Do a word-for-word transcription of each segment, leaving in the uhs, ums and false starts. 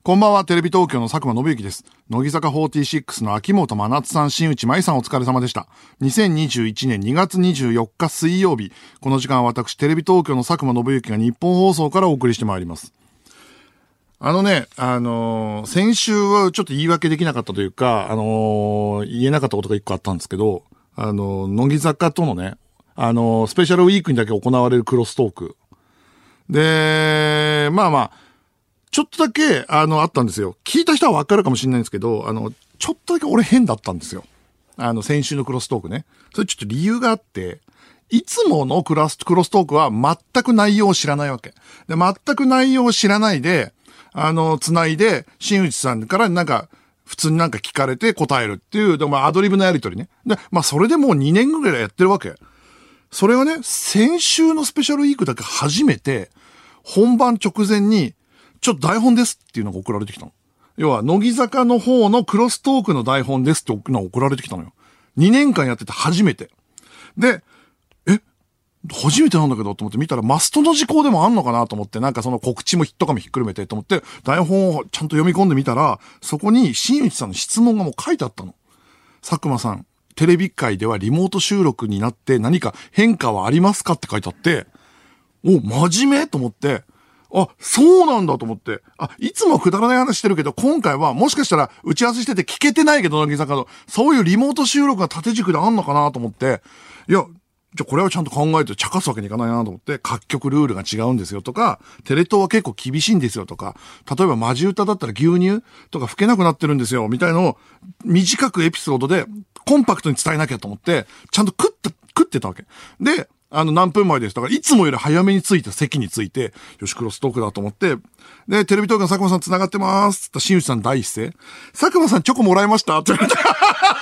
こんばんは、テレビ東京の佐久間信之です。乃木坂フォーティーシックスの秋元真夏さん、新内舞さんお疲れ様でした。にせんにじゅういちねんにがつにじゅうよっか水曜日、この時間は私、テレビ東京の佐久間信之が日本放送からお送りしてまいります。あのね、あのー、先週はちょっと言い訳できなかったというか、あのー、言えなかったことが一個あったんですけど、あのー、乃木坂とのね、あのー、スペシャルウィークにだけ行われるクロストーク。で、まあまあ、ちょっとだけ、あの、あったんですよ。聞いた人はわかるかもしれないんですけど、あの、ちょっとだけ俺変だったんですよ。あの、先週のクロストークね。それちょっと理由があって、いつものクロス、クロストークは全く内容を知らないわけ。で、全く内容を知らないで、あの、繋いで、新内さんからなんか、普通になんか聞かれて答えるっていう、でもアドリブのやりとりね。で、まあ、それでもうにねんぐらいやってるわけ。それがね、先週のスペシャルウィークだけ初めて、本番直前に、ちょっと台本ですっていうのが送られてきたの。要は、乃木坂の方のクロストークの台本ですってのが送られてきたのよ。にねんかんやってて初めて。で、え初めてなんだけどと思って見たらマストの時効でもあんのかなと思って、なんかその告知もヒットかもひっくるめてと思って、台本をちゃんと読み込んでみたら、そこに新内さんの質問がもう書いてあったの。佐久間さん、テレビ界ではリモート収録になって何か変化はありますかって書いてあって、お、真面目と思って、あ、そうなんだと思って。あ、いつもくだらない話してるけど、今回はもしかしたら打ち合わせしてて聞けてないけど、乃木坂の、そういうリモート収録が縦軸であんのかなと思って、いや、じゃあこれはちゃんと考えて茶化すわけにいかないなと思って、各局ルールが違うんですよとか、テレ東は結構厳しいんですよとか、例えばマジ歌だったら牛乳とか吹けなくなってるんですよ、みたいのを短くエピソードでコンパクトに伝えなきゃと思って、ちゃんと食って、食ってたわけ。で、あの、何分前です。だから、いつもより早めに着いて、席に着いて、よし、クロストークだと思って、で、テレビ東京の佐久間さん繋がってまーす。って新内さん第一声。佐久間さんチョコもらいましたって言われた。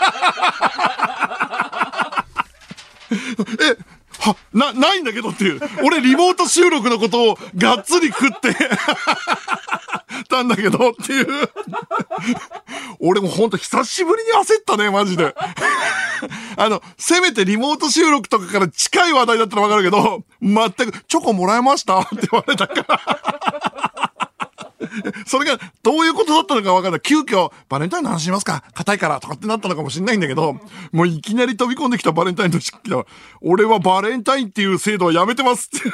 え、は、な、ないんだけどっていう。俺、リモート収録のことをがっつり食って、たんだけどっていう。俺もほんと久しぶりに焦ったね、マジで。あの、せめてリモート収録とかから近い話題だったらわかるけど、全く、チョコもらえましたって言われたから。それがどういうことだったのかわかんない。急遽、バレンタインの話しますか硬いからとかってなったのかもしれないんだけど、もういきなり飛び込んできたバレンタインの時期だ。俺はバレンタインっていう制度はやめてますって。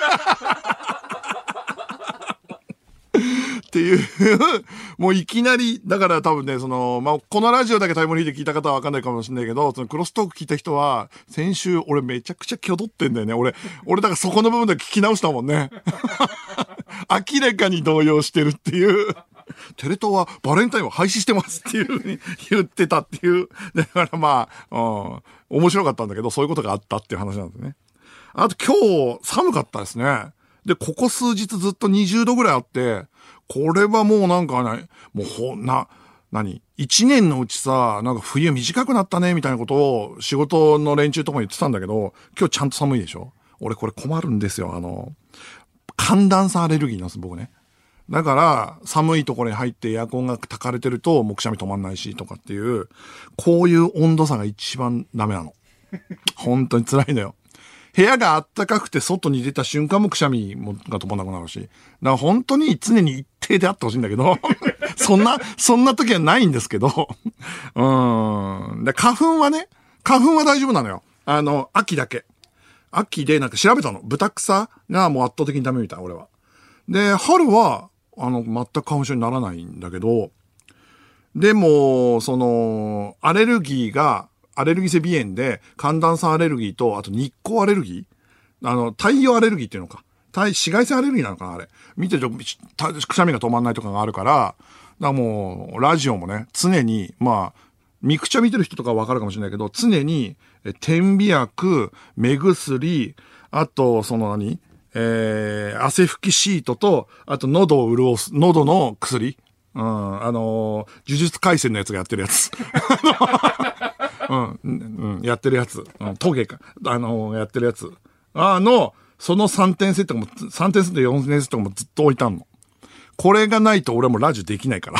っていうもういきなり、だから多分ね、その、まあ、このラジオだけタイムリーで聞いた方はわかんないかもしれないけど、そのクロストーク聞いた人は、先週俺めちゃくちゃ挙動ってんだよね。俺、俺だからそこの部分で聞き直したもんね。明らかに動揺してるっていう。テレ東はバレンタインを廃止してますっていう風に言ってたっていう。だからまあ、うん、面白かったんだけど、そういうことがあったっていう話なんですね。あと今日寒かったですね。で、ここ数日ずっとにじゅうどぐらいあって、これはもうなんかね、もうほんな、何一年のうちさ、なんか冬短くなったね、みたいなことを仕事の連中とか言ってたんだけど、今日ちゃんと寒いでしょ？俺これ困るんですよ。あの、寒暖差アレルギーなんです、僕ね。だから、寒いところに入ってエアコンが焚かれてると、もうくしゃみ止まんないし、とかっていう、こういう温度差が一番ダメなの。本当に辛いのよ。部屋が暖かくて外に出た瞬間もくしゃみもが止まんなくなるし。だから本当に常に一定であってほしいんだけど、そんな、そんな時はないんですけど、うーん。で、花粉はね、花粉は大丈夫なのよ。あの、秋だけ。秋でなんか調べたの。豚草がもう圧倒的にダメみたい、俺は。で、春は、あの、全く花粉症にならないんだけど、でも、その、アレルギーが、アレルギー性鼻炎で、寒暖差アレルギーと、あと日光アレルギーあの、太陽アレルギーっていうのか。紫外線アレルギーなのかなあれ。見てると、くしゃみが止まんないとかがあるから、だからもう、ラジオもね、常に、まあ、ミクチャ見てる人とかわかるかもしれないけど、常に、点鼻薬、目薬、あと、その何えー、汗拭きシートと、あと喉を潤す、喉の薬。うん、あのー、呪術廻戦のやつがやってるやつ。うん、うん、やってるやつ。うん、トゲか。あのー、やってるやつ。あの、そのさんてんセットも、さんてんセット、よんてんセットもずっと置いたんの。これがないと俺もラジオできないから。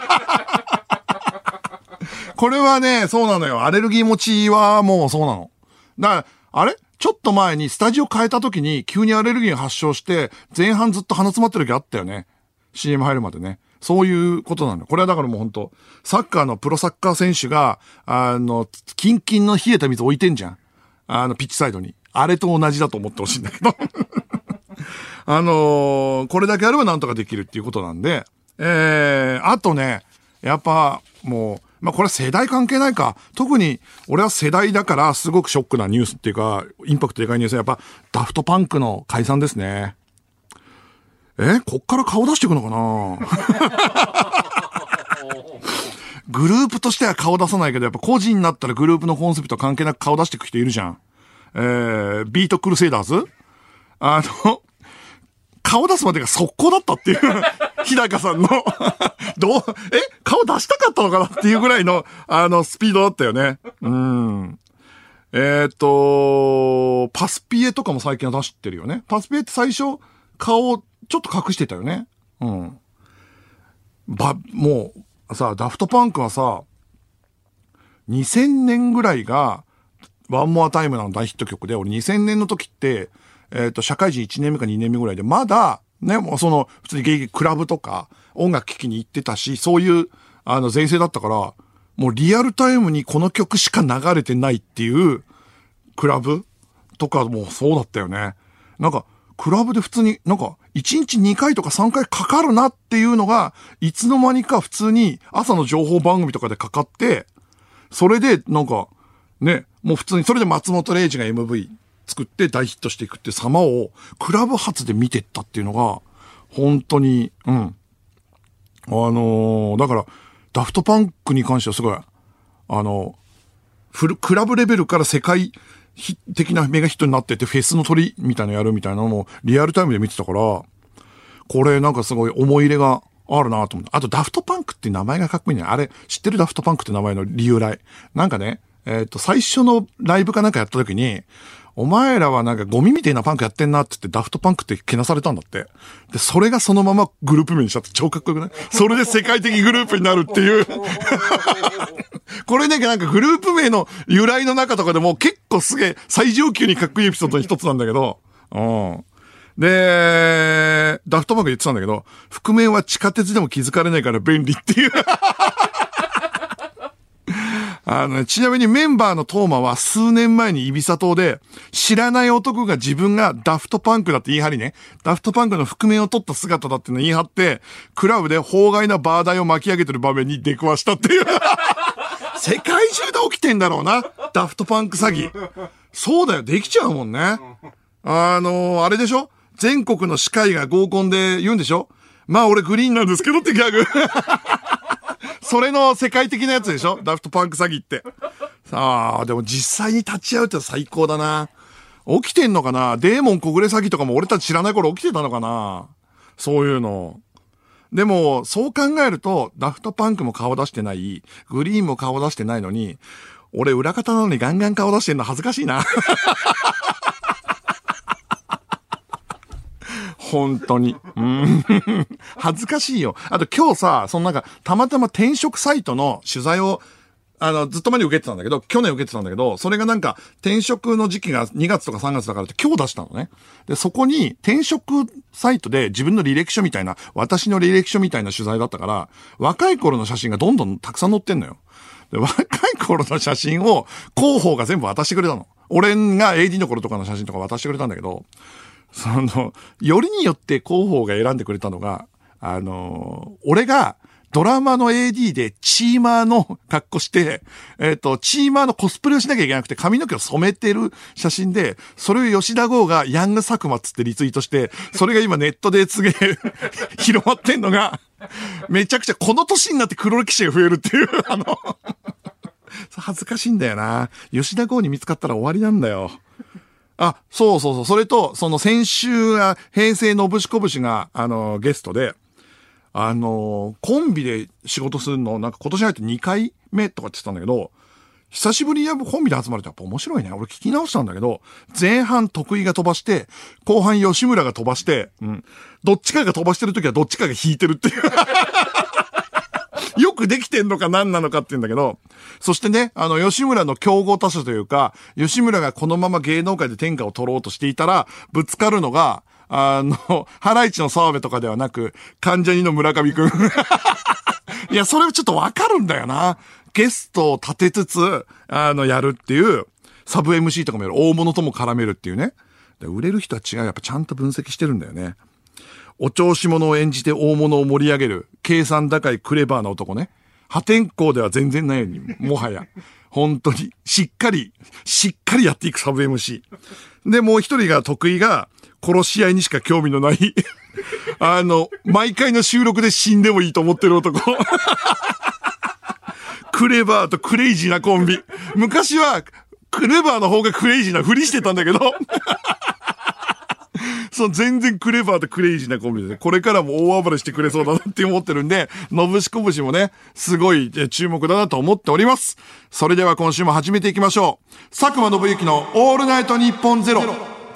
これはね、そうなのよ。アレルギー持ちはもうそうなの。だから、あれちょっと前にスタジオ変えた時に急にアレルギー発症して、前半ずっと鼻詰まってる時あったよね。シーエム 入るまでね。 そういうことなんだよ。これはだからもう本当サッカーのプロサッカー選手が、あの、キンキンの冷えた水置いてんじゃん。あの、ピッチサイドに。あれと同じだと思ってほしいんだけど。あのー、これだけあればなんとかできるっていうことなんで、えー、あとね、やっぱ、もう、まあ、これは世代関係ないか。特に、俺は世代だからすごくショックなニュースっていうか、インパクトでかいニュースはやっぱ、ダフトパンクの解散ですね。えこっから顔出していくのかなグループとしては顔出さないけど、やっぱ個人になったらグループのコンセプト関係なく顔出していく人いるじゃん。えー、ビートクルセイダーズあの、顔出すまでが速攻だったっていう、日高さんの、どう、え顔出したかったのかなっていうぐらいの、あの、スピードだったよね。うん。えっと、パスピエとかも最近は出してるよね。パスピエって最初、顔をちょっと隠してたよね。うん。ば、もう、さ、ダフトパンクはさ、にせんねんぐらいが、ワンモアタイムの大ヒット曲で、俺にせんねんの時って、えっと、社会人いちねんめかにねんめぐらいで、まだ、ね、もうその、普通に芸劇クラブとか、音楽聴きに行ってたし、そういう、あの、前世だったから、もうリアルタイムにこの曲しか流れてないっていう、クラブとかもそうだったよね。なんか、クラブで普通に、なんか、いちにちにかいとかさんかいかかるなっていうのが、いつの間にか普通に朝の情報番組とかでかかって、それで、なんか、ね、もう普通に、それで松本零士が エムブイ 作って大ヒットしていくって様を、クラブ発で見てったっていうのが、本当に、うん。あのー、だから、ダフトパンクに関してはすごい、あの、フル、クラブレベルから世界的なメガヒットになってて、フェスの鳥みたいなのやるみたいなのも、リアルタイムで見てたから、これなんかすごい思い入れがあるなと思って。あと、ダフトパンクって名前がかっこいいね。あれ、知ってるダフトパンクって名前の理由来。なんかね、えっと、最初のライブかなんかやった時に、お前らはなんかゴミみたいなパンクやってんなって言ってダフトパンクってけなされたんだって。で、それがそのままグループ名にしちゃって超かっこよくない？それで世界的グループになるっていう。これね、なんかグループ名の由来の中とかでも結構すげえ最上級にかっこいいエピソードの一つなんだけど、うん。で、ダフトパンク言ってたんだけど、覆面は地下鉄でも気づかれないから便利っていう。あの、ね、ちなみにメンバーのトーマは数年前にイビサ島で知らない男が自分がダフトパンクだって言い張りね、ダフトパンクの覆面を取った姿だっての言い張って、クラブで法外なバー台を巻き上げてる場面に出くわしたっていう。世界中で起きてんだろうな、ダフトパンク詐欺。そうだよ、できちゃうもんね。あのー、あれでしょ？全国の歯科医が合コンで言うんでしょ？まあ俺グリーンなんですけどってギャグ。それの世界的なやつでしょ？ダフトパンク詐欺って。さあ、でも実際に立ち会うって最高だな。起きてんのかな？デーモン小暮詐欺とかも俺たち知らない頃起きてたのかな？そういうの。でも、そう考えると、ダフトパンクも顔出してない、グリーンも顔出してないのに、俺裏方なのにガンガン顔出してんの恥ずかしいな。本当に。うん。恥ずかしいよ。あと今日さ、そのなんか、たまたま転職サイトの取材を、あの、ずっと前に受けてたんだけど、去年受けてたんだけど、それがなんか、転職の時期がにがつとかさんがつだからって今日出したのね。で、そこに転職サイトで自分の履歴書みたいな、私の履歴書みたいな取材だったから、若い頃の写真がどんどんたくさん載ってんのよ。で、若い頃の写真を広報が全部渡してくれたの。俺が エーディー の頃とかの写真とか渡してくれたんだけど、その、よりによって広報が選んでくれたのが、あのー、俺がドラマの エーディー でチーマーの格好して、えっと、チーマーのコスプレをしなきゃいけなくて髪の毛を染めてる写真で、それを吉田剛がヤング佐久間つってリツイートして、それが今ネットですげえ広まってんのが、めちゃくちゃこの年になって黒歴史が増えるっていう、あの、恥ずかしいんだよな。吉田剛に見つかったら終わりなんだよ。あ、そうそうそう。それと、その先週は、平成のぶしこぶしが、あの、ゲストで、あの、コンビで仕事するの、なんか今年入ってにかいめとかって言ってたんだけど、久しぶりにやっぱコンビで集まるとやっぱ面白いね。俺聞き直したんだけど、前半得意が飛ばして、後半吉村が飛ばして、うん。どっちかが飛ばしてるときはどっちかが引いてるっていう。よくできてんのか何なのかって言うんだけど、そしてね、あの、吉村の競合他社というか、吉村がこのまま芸能界で天下を取ろうとしていたら、ぶつかるのが、 あの、ハライチの澤部とかではなく、関ジャニの村上くん。いや、それちょっとわかるんだよな。ゲストを立てつつ、あの、やるっていう、サブ エムシー とかもやる、大物とも絡めるっていうね。で売れる人は違う、やっぱちゃんと分析してるんだよね。お調子者を演じて大物を盛り上げる、計算高いクレバーな男ね。破天荒では全然ないように、もはや。本当に、しっかり、しっかりやっていくサブ エムシー。で、もう一人が得意が、殺し合いにしか興味のない、あの、毎回の収録で死んでもいいと思ってる男。クレバーとクレイジーなコンビ。昔は、クレバーの方がクレイジーなふりしてたんだけど、そう、全然クレバーとクレイジーなコンビでね、これからも大暴れしてくれそうだなって思ってるんで、のぶしこぶしもね、すごい注目だなと思っております。それでは今週も始めていきましょう。佐久間信之のオールナイトニッポンゼロ。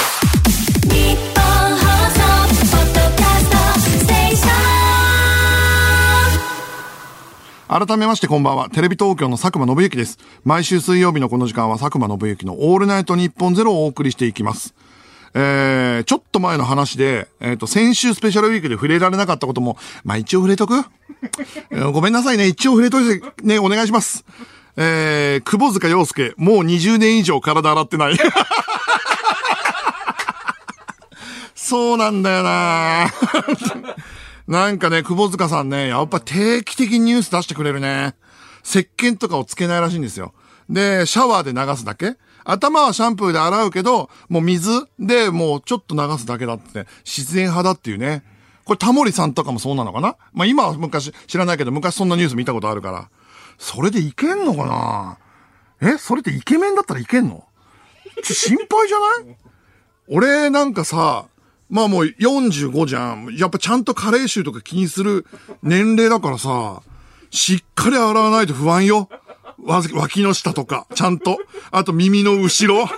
改めましてこんばんは。テレビ東京の佐久間信之です。毎週水曜日のこの時間は佐久間信之のオールナイトニッポンゼロをお送りしていきます。えー、ちょっと前の話で、えっと、先週スペシャルウィークで触れられなかったことも、まあ、一応触れとくごめんなさいね。一応触れといてね、お願いします。えー、窪塚洋介、もうにじゅうねん以上体洗ってない。そうなんだよななんかね、窪塚さんね、やっぱ定期的にニュース出してくれるね。石鹸とかをつけないらしいんですよ。で、シャワーで流すだけ？頭はシャンプーで洗うけど、もう水でもうちょっと流すだけだって、自然派だっていうね。これタモリさんとかもそうなのかな？まあ今は昔知らないけど、昔そんなニュース見たことあるから。それでいけんのかな？え？それってイケメンだったらいけんの？ちょ、心配じゃない？俺なんかさ、まあもうよんじゅうごじゃん。やっぱちゃんと加齢臭とか気にする年齢だからさ、しっかり洗わないと不安よ。わ、脇の下とか、ちゃんと。あと耳の後ろ。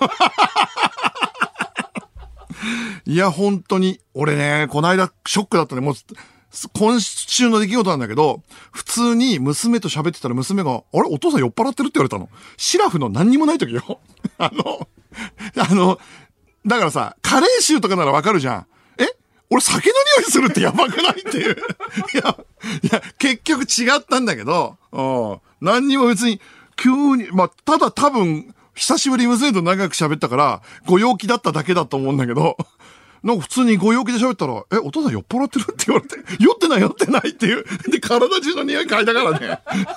いや、本当に。俺ね、この間ショックだったね。もう、今週の出来事なんだけど、普通に娘と喋ってたら娘が、あれお父さん酔っ払ってるって言われたの。シラフの何にもない時よ。あの、あの、だからさ、加齢臭とかならわかるじゃん。え？俺酒の匂いするってやばくないっていう。いや、いや、結局違ったんだけど、うん。何にも別に、急に、まあ、ただ多分、久しぶりに娘と長く喋ったから、ご陽気だっただけだと思うんだけど、なんか普通にご陽気で喋ったら、え、お父さん酔っ払ってるって言われて、酔ってない酔ってないっていう。で、体中の匂い嗅いだからね。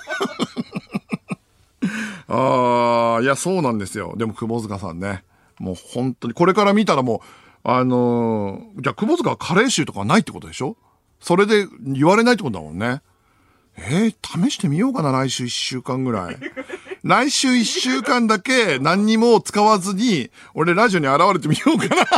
ああ、いや、そうなんですよ。でも、窪塚さんね。もう本当に、これから見たらもう、あのー、じゃあ、窪塚は加齢臭とかはないってことでしょ？それで言われないってことだもんね。えー、試してみようかな、来週いっしゅうかんぐらい。来週いっしゅうかんだけ何にも使わずに、俺ラジオに現れてみようかな。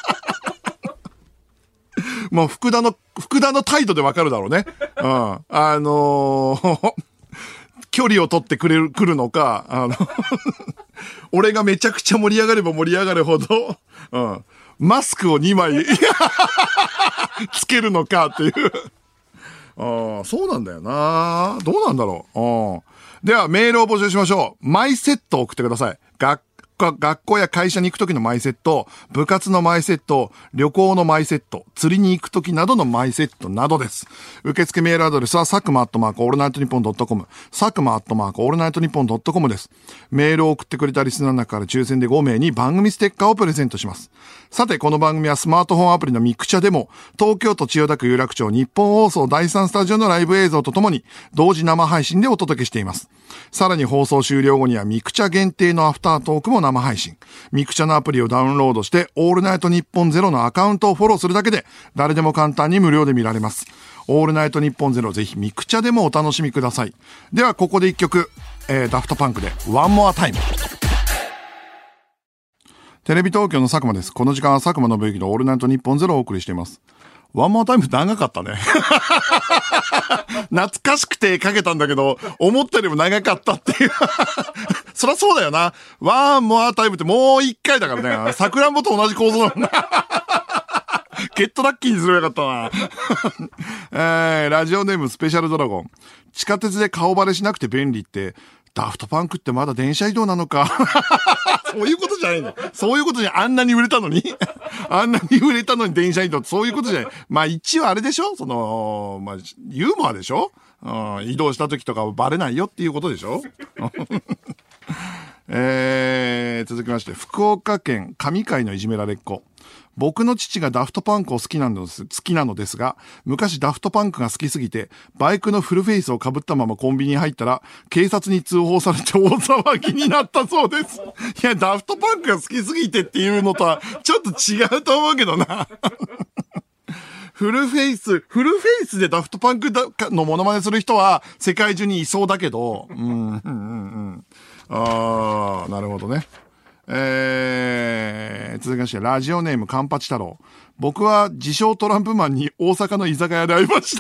もう福田の、福田の態度でわかるだろうね。うん。あのー、距離を取ってくれる、来るのか、あの、俺がめちゃくちゃ盛り上がれば盛り上がるほど、うん。マスクをにまいつけるのかっていう。ああ、そうなんだよな。どうなんだろう。うん。では、メールを募集しましょう。マイセットを送ってください。学学校や会社に行くときのマイセット、部活のマイセット、旅行のマイセット、釣りに行くときなどのマイセットなどです。受付メールアドレスは、サクマアットマークオールナイトニッポンドットコム、サクマアットマークオールナイトニッポンドットコムです。メールを送ってくれたリスナーの中から抽選でごめいに番組ステッカーをプレゼントします。さて、この番組はスマートフォンアプリのミクチャでも、東京都千代田区有楽町日本放送だいさんスタジオのライブ映像とともに、同時生配信でお届けしています。さらに放送終了後にはミクチャ限定のアフタートークも生配信。ミクチャのアプリをダウンロードして、オールナイトニッポンゼロのアカウントをフォローするだけで、誰でも簡単に無料で見られます。オールナイトニッポンゼロ、ぜひミクチャでもお楽しみください。では、ここで一曲、えー、ダフトパンクで、ワンモアタイム。テレビ東京の佐久間です。この時間は佐久間信之のオールナイトニッポンゼロをお送りしています。ワンモアタイム長かったね。懐かしくてかけたんだけど、思ったよりも長かったっていう。そりゃそうだよな。ワンモアタイムってもう一回だからね。さくらんぼと同じ構造だもんな。ゲットラッキーにすればよかったな。えー、ラジオネームスペシャルドラゴン。地下鉄で顔バレしなくて便利って、ダフトパンクってまだ電車移動なのか。 そういうことじゃないんだよ。そういうことじゃ、あんなに売れたのにあんなに売れたのに電車移動ってそういうことじゃない。まあ一応あれでしょその、まあ、ユーモアでしょうん、移動した時とかバレないよっていうことでしょえー、続きまして、福岡県上海のいじめられっ子。僕の父がダフトパンクを好きなのです、好きなのですが、昔ダフトパンクが好きすぎて、バイクのフルフェイスを被ったままコンビニに入ったら、警察に通報されて大騒ぎになったそうです。いや、ダフトパンクが好きすぎてっていうのとは、ちょっと違うと思うけどな。フルフェイス、フルフェイスでダフトパンクのモノマネする人は、世界中にいそうだけど、うん、うん、うん、うん。あー、なるほどね。えー、続きまして、ラジオネームカンパチ太郎。僕は自称トランプマンに大阪の居酒屋で会いました。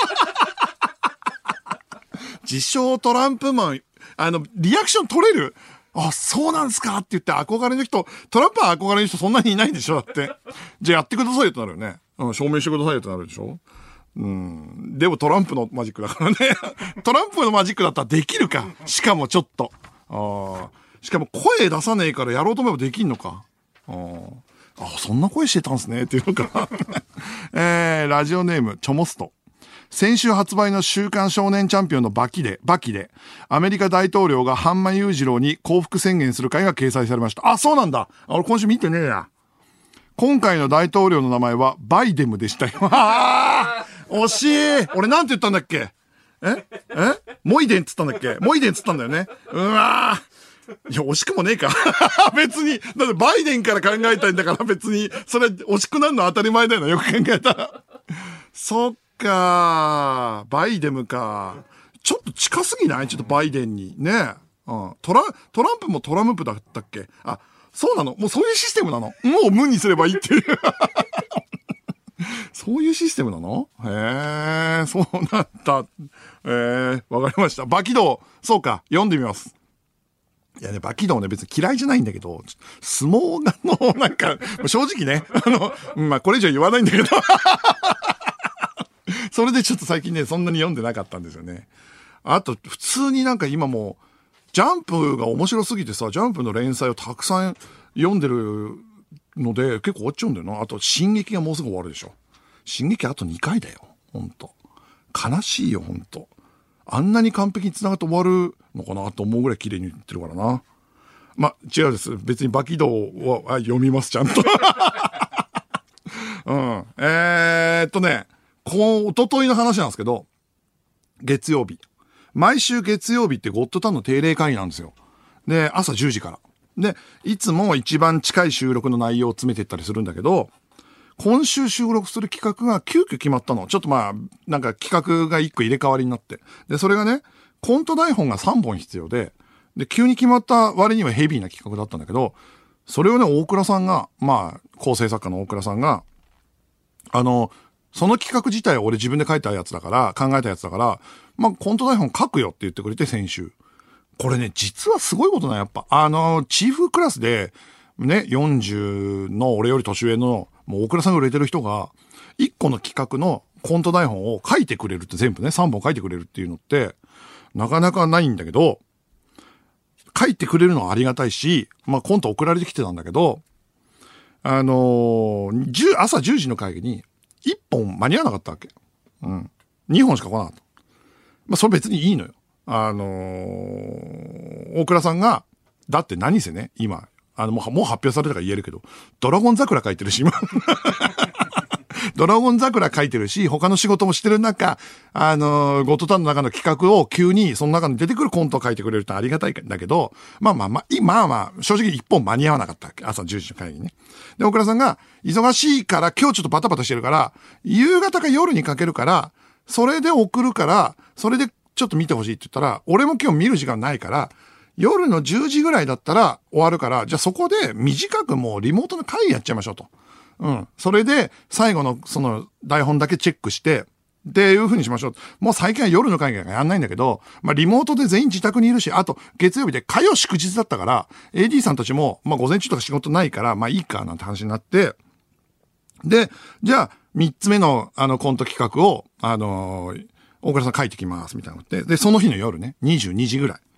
自称トランプマン、あの、リアクション取れる？あ、そうなんすかって言って憧れの人、トランプは憧れの人そんなにいないでしょだって。じゃあやってくださいよとなるよね。うん、証明してくださいよとなるでしょ。うん。でもトランプのマジックだからね。トランプのマジックだったらできるか。しかもちょっと。ああ。しかも声出さねえからやろうと思えばできんのか。ああ、そんな声してたんすねっていうのか。えー、ラジオネームチョモスト。先週発売の週刊少年チャンピオンのバキで、バキで、アメリカ大統領が半間裕次郎に降伏宣言する回が掲載されました。あ、そうなんだ。俺今週見てねえや。今回の大統領の名前はバイデムでしたよ。あー惜しい。俺なんて言ったんだっけ？ええモイデンっつったんだっけ？モイデンっつったんだよね。うわー。いや、惜しくもねえか。別に、だってバイデンから考えたいんだから別に、それ惜しくなるの当たり前だよな、よく考えたら。そっかー、バイデムか。ちょっと近すぎない？ちょっとバイデンに。ねえ。うん。トラ、トランプもトランプだったっけ？あ、そうなの？もうそういうシステムなの？もう無にすればいいっていう。そういうシステムなの？へえ、そうなんだ。えー、わかりました。バキドー、そうか、読んでみます。いやね、バキドーね、別に嫌いじゃないんだけど、相撲がの、なんか、正直ね、あの、まあ、これ以上言わないんだけど、それでちょっと最近ね、そんなに読んでなかったんですよね。あと、普通になんか今もう、ジャンプが面白すぎてさ、ジャンプの連載をたくさん読んでるので、結構終わっちゃうんだよな。あと、進撃がもうすぐ終わるでしょ。進撃あとにかいだよ。ほんと。悲しいよ、ほんと。あんなに完璧に繋がって終わるのかなと思うぐらい綺麗に言ってるからな。ま、違うです。別にバキドーは読みます、ちゃんと。うん。えーっとね、こう、おとといの話なんですけど、月曜日。毎週月曜日ってゴッドタンの定例会議なんですよ。で、朝じゅうじから。で、いつも一番近い収録の内容を詰めていったりするんだけど、今週収録する企画が急遽決まったの。ちょっとまあ、なんか企画が一個入れ替わりになって。で、それがね、コント台本がさんぼん必要で、で、急に決まった割にはヘビーな企画だったんだけど、それをね、大倉さんが、まあ、構成作家の大倉さんが、あの、その企画自体は俺自分で書いたやつだから、考えたやつだから、まあ、コント台本書くよって言ってくれて、先週。これね、実はすごいことな、やっぱ。あの、チーフクラスで、ね、よんじゅうの俺より年上の、もう大倉さんが売れてる人が、いっこの企画のコント台本を書いてくれるって全部ね、さんぼん書いてくれるっていうのって、なかなかないんだけど、書いてくれるのはありがたいし、まあコント送られてきてたんだけど、あのー、じゅう朝じゅうじの会議に、いっぽん間に合わなかったわけ。うん。にほんしか来なかった。まあそれ別にいいのよ。あのー、大倉さんが、だって何せね、今、あの、もう、もう発表されたから言えるけど、ドラゴン桜書いてるし、今。ドラゴン桜書いてるし、他の仕事もしてる中、あのー、ゴッドタンの中の企画を急に、その中に出てくるコントを書いてくれるってありがたいんだけど、まあまあまあ、まあまあ、正直一本間に合わなかったわけ。朝じゅうじの会議ね。で、大倉さんが、忙しいから、今日ちょっとバタバタしてるから、夕方か夜にかけるから、それで送るから、それでちょっと見てほしいって言ったら、俺も今日見る時間ないから、夜のじゅうじぐらいだったら終わるから、じゃあそこで短くもうリモートの会議やっちゃいましょうと。うん。それで最後のその台本だけチェックして、っていう風にしましょう。もう最近は夜の会議がやんないんだけど、まあリモートで全員自宅にいるし、あと月曜日で火曜祝日だったから、エーディー さんたちも、まあ午前中とか仕事ないから、まあいいかなんて話になって、で、じゃあ三つ目のあのコント企画を、あのー、大倉さん書いてきますみたいなのって、で、その日の夜ね、にじゅうにじぐらい。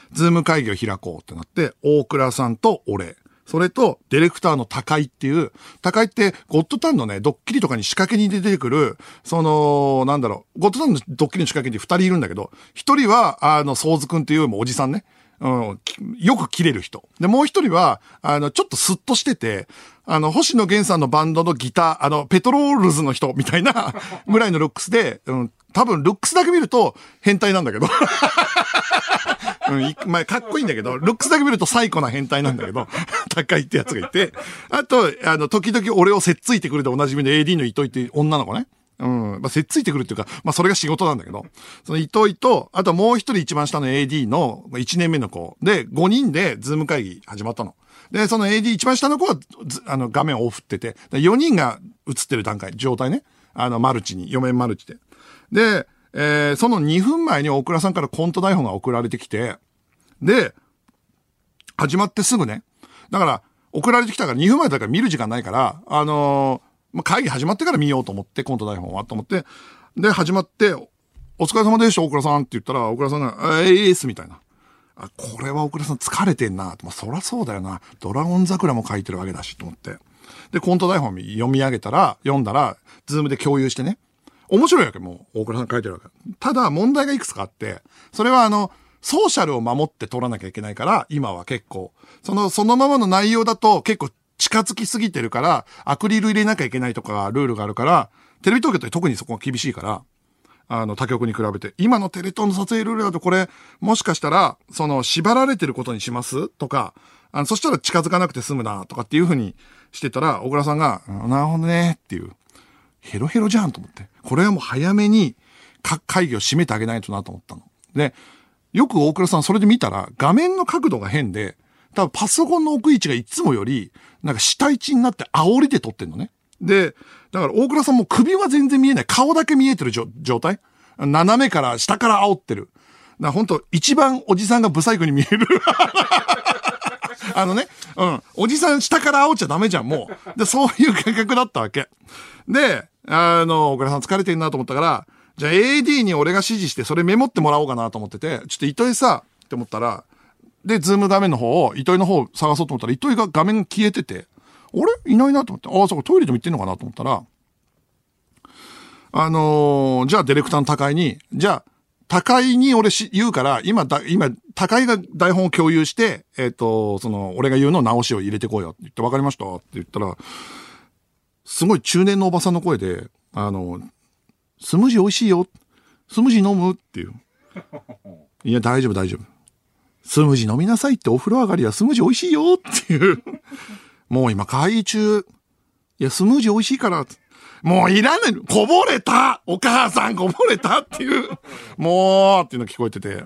ズーム会議を開こうってなって、大倉さんと俺、それとディレクターの高井っていう、高井ってゴッドタンのね、ドッキリとかに仕掛けに出てくる、その、なんだろう、ゴッドタンのドッキリの仕掛けに二人いるんだけど、一人は、あの、ソーズくんっていうもうおじさんね。うん、よく切れる人。で、もう一人は、あの、ちょっとスッとしてて、あの、星野源さんのバンドのギター、あの、ペトロールズの人みたいなぐらいのルックスで、うん、多分ルックスだけ見ると変態なんだけど。うん、まあ、かっこいいんだけど、ルックスだけ見るとサイコな変態なんだけど、高いってやつがいて、あと、あの、時々俺をせっついてくるでおなじみの エーディー の糸井っていう女の子ね。うん。まあ、せっついてくるっていうか、まあ、それが仕事なんだけど、その糸井と、あともう一人一番下の エーディー のいちねんめの子で、ごにんでズーム会議始まったの。で、その エーディー 一番下の子は、あの、画面を振ってて、よにんが映ってる段階、状態ね。あの、マルチに、よめんマルチで。で、えー、そのにふんまえに大倉さんからコント台本が送られてきて、で、始まってすぐね。だから、送られてきたからにふんまえだから見る時間ないから、あのー、まあ、会議始まってから見ようと思って、コント台本はと思って、で、始まって、お疲れ様でした、大倉さんって言ったら、大倉さんが、えー、えーす、みたいな。あ、これは大倉さん疲れてんな。まあ、そらそうだよな。ドラゴン桜も書いてるわけだし、と思って。で、コント台本読み上げたら、読んだら、ズームで共有してね。面白いわけ、もう、大倉さん書いてるわけ。ただ、問題がいくつかあって、それはあの、ソーシャルを守って取らなきゃいけないから、今は結構。その、そのままの内容だと結構近づきすぎてるから、アクリル入れなきゃいけないとか、ルールがあるから、テレビ東京って特にそこが厳しいから、あの、他局に比べて。今のテレ東の撮影ルールだとこれ、もしかしたら、その、縛られてることにしますとか、あの、そしたら近づかなくて済むな、とかっていう風にしてたら、小倉さんが、なるほどね、っていう。ヘロヘロじゃんと思って。これはもう早めに、会議を締めてあげないとなと思ったの。で、よく大倉さんそれで見たら、画面の角度が変で、多分パソコンの置く位置がいつもより、なんか下位置になって煽りで撮ってんのね。で、だから大倉さんも首は全然見えない。顔だけ見えてる状態。斜めから下から煽ってる。だから本当一番おじさんがブサイクに見える。あのね、うん。おじさん下から煽っちゃダメじゃん、もう。で、そういう感覚だったわけ。で、あの、大倉さん疲れてんなと思ったから、じゃあ エーディー に俺が指示してそれメモってもらおうかなと思ってて、ちょっと糸井さ、って思ったら、で、ズーム画面の方を、糸井の方を探そうと思ったら、糸井が画面が消えてて、あれいないなと思って、ああ、そうか、トイレでも行ってんのかなと思ったら、あのー、じゃあディレクターの高井に、じゃあ、高井に俺し言うから、今だ、今、高井が台本を共有して、えっと、その、俺が言うの直しを入れてこいよって言って、わかりましたって言ったら、すごい中年のおばさんの声で、あの、スムージー美味しいよ。スムージー飲むっていう。いや、大丈夫、大丈夫。スムージー飲みなさいってお風呂上がりはスムージー美味しいよっていう。もう今会議中。いや、スムージー美味しいから。もういらない。こぼれたお母さんこぼれたっていう。もうっていうの聞こえてて。うん。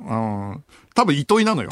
多分糸井なのよ。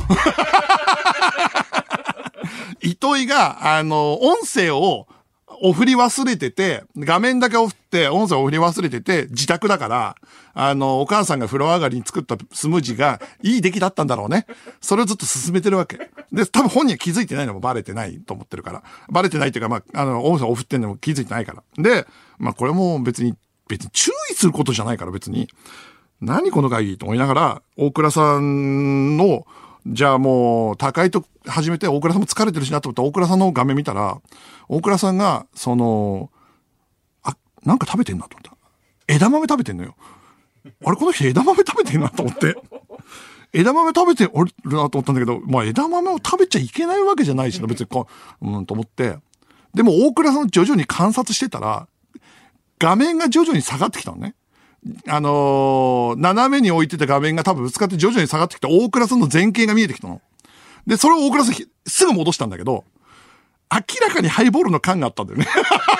糸井が、あの、音声を、お振り忘れてて、画面だけオフって音声を振り忘れてて、自宅だから、あの、お母さんが風呂上がりに作ったスムージーがいい出来だったんだろうね。それをずっと進めてるわけ。で、多分本人は気づいてないのもバレてないと思ってるから。バレてないっていうか、まあ、あの、音声を振ってんのも気づいてないから。で、まあ、これも別に、別に注意することじゃないから別に。何この会議と思いながら、大倉さんの、じゃあもう、高井と始めて、大倉さんも疲れてるしなと思って大倉さんの画面見たら、大倉さんが、その、あ、なんか食べてんなと思った。枝豆食べてんのよ。あれ、この人枝豆食べてんなと思って。枝豆食べてるなと思ったんだけど、まあ枝豆を食べちゃいけないわけじゃないしな、別にこう、うん、と思って。でも大倉さんを徐々に観察してたら、画面が徐々に下がってきたのね。あのー、斜めに置いてた画面が多分ぶつかって徐々に下がってきて、大倉さんの前傾が見えてきたの。で、それを大倉さんすぐ戻したんだけど、明らかにハイボールの缶があったんだよね。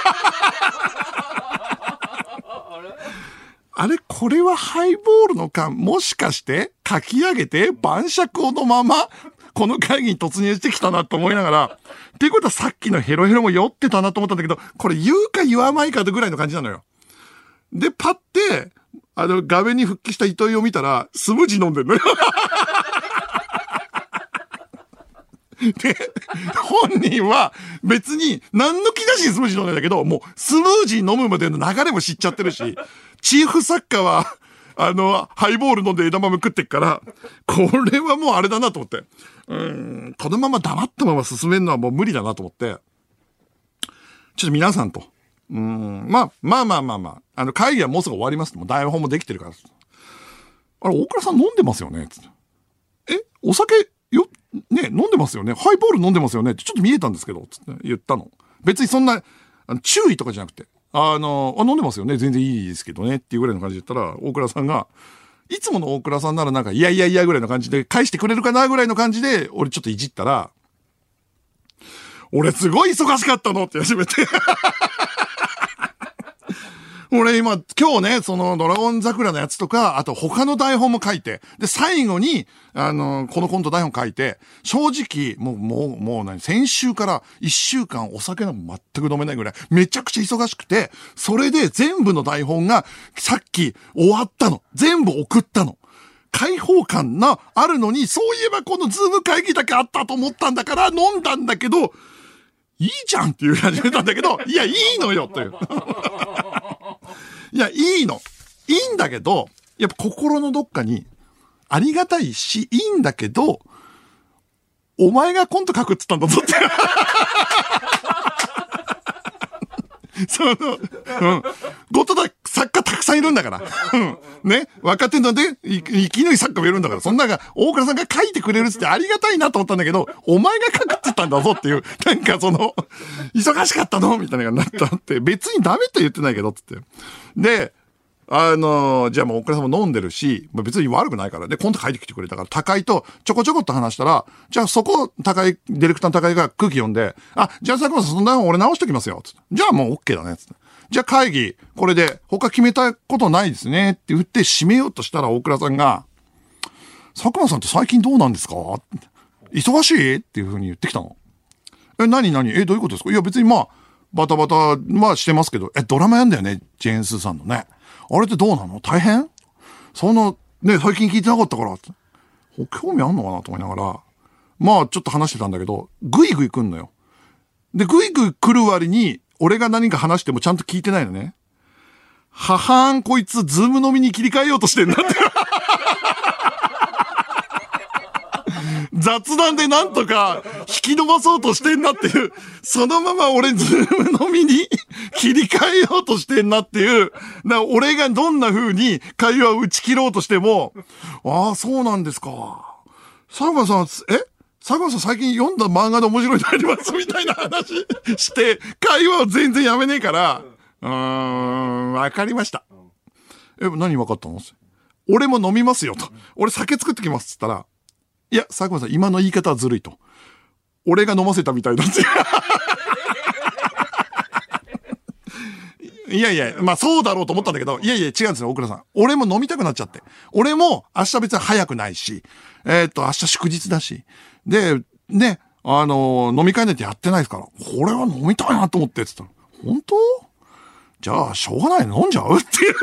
あれこれはハイボールの缶、もしかして書き上げて晩酌をのまま、この会議に突入してきたなと思いながら、っていうことはさっきのヘロヘロも酔ってたなと思ったんだけど、これ言うか言わないかぐらいの感じなのよ。で、パッて、あの、画面に復帰した糸井を見たら、スムージー飲んでるのよ。で、本人は別に何の気なしにスムージー飲んでんだけど、もうスムージー飲むまでの流れも知っちゃってるし、チーフ作家は、 あの、ハイボール飲んで枝豆食ってっから、これはもうあれだなと思って。うーん、このまま黙ったまま進めるのはもう無理だなと思って、ちょっと皆さんと、うーん、まあ、まあまあまあまあ、あの、会議はもうすぐ終わります。もう台本もできてるから。あれ、大倉さん飲んでますよねつって。え、お酒、よ、ね、飲んでますよねハイボール飲んでますよねってちょっと見えたんですけど、つって言ったの。別にそんな、あの注意とかじゃなくて、あの、あ、飲んでますよね全然いいですけどねっていうぐらいの感じで言ったら、大倉さんが、いつもの大倉さんならなんか、いやいやいやぐらいの感じで返してくれるかなぐらいの感じで、俺ちょっといじったら、俺すごい忙しかったのって始めて。俺今、今日ね、そのドラゴン桜のやつとか、あと他の台本も書いて、で、最後に、あの、このコント台本書いて、正直、もう、もう、もう何、先週から一週間お酒なんか全く飲めないぐらい、めちゃくちゃ忙しくて、それで全部の台本が、さっき終わったの。全部送ったの。開放感があるのに、そういえばこのズーム会議だけあったと思ったんだから、飲んだんだけど、いいじゃんっていう感じだったんだけど、いや、いいのよ、という。いや、いいの。いいんだけど、やっぱ心のどっかに、ありがたいし、いいんだけど、お前がコント書くっつったんだぞって。その、うん。ごとだ、作家たくさんいるんだから。うん。ね。若手ので、い、生きのい作家もいるんだから。そんなが、大倉さんが書いてくれるっつってありがたいなと思ったんだけど、お前が書くっつったんだぞっていう、なんかその、忙しかったのみたいなのがなったって、別にダメと言ってないけど、つって。で、あのー、じゃあもう大倉さんも飲んでるし、まあ、別に悪くないから。で、コント書いてきてくれたから、高井とちょこちょこっと話したら、じゃあそこ、高井、ディレクターの高井が空気読んで、あ、じゃあ佐久間さんそんなの俺直しときますよ。つって。じゃあもう OK だね。つって。じゃあ会議、これで他決めたことないですね。って言って締めようとしたら大倉さんが、佐久間さんって最近どうなんですか忙しいっていう風に言ってきたの。え、何何え、どういうことですかいや別にまあ、バタバタ、まあしてますけど、え、ドラマやんだよねジェーンスーさんのね。あれってどうなの大変そんな、ね、最近聞いてなかったから。興味あんのかなと思いながら、まあちょっと話してたんだけど、ぐいぐい来んのよ。で、ぐいぐい来る割に、俺が何か話してもちゃんと聞いてないのね。ははーん、こいつ、ズーム飲みに切り替えようとしてんなって。雑談でなんとか引き伸ばそうとしてんなっていう、そのまま俺ズーム飲みに切り替えようとしてんなっていう、な俺がどんな風に会話を打ち切ろうとしても、ああ、そうなんですか。佐久間さん、え佐久間さん最近読んだ漫画で面白いのありますみたいな話して、会話を全然やめねえから、うーん、わかりました。え、何わかったの俺も飲みますよと。俺酒作ってきますっつったら、いや、佐久間さん、今の言い方はずるいと。俺が飲ませたみたいだって。いやいや、まあそうだろうと思ったんだけど、いやいや違うんですよ、大倉さん。俺も飲みたくなっちゃって。俺も明日別に早くないし、えー、っと、明日祝日だし。で、ね、あのー、飲み会なんてやってないですから、これは飲みたいなと思ってって言ったら、本当じゃあ、しょうがない、飲んじゃうっていう。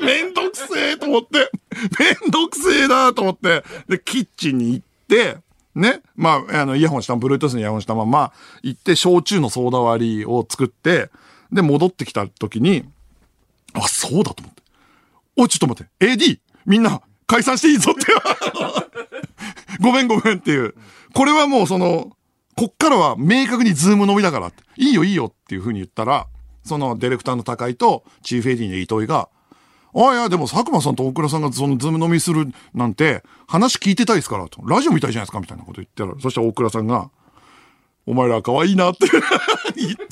めんどくせえと思って。めんどくせえなと思って。で、キッチンに行って、ね。まあ、あの、イヤホンした、ブルートゥースにイヤホンしたまま、行って、焼酎のソーダ割りを作って、で、戻ってきた時に、あ、そうだと思って。おい、ちょっと待って。エーディー、みんな、解散していいぞって。ごめんごめんっていう。これはもうその、こっからは明確にズーム飲みだからって。いいよいいよっていう風に言ったら、そのディレクターの高井とチーフエディの糸井が、あいやでも佐久間さんと大倉さんがそのズーム飲みするなんて話聞いてたいですからと。ラジオみたいじゃないですかみたいなこと言ったら、そしたら大倉さんが、お前ら可愛いなって言って、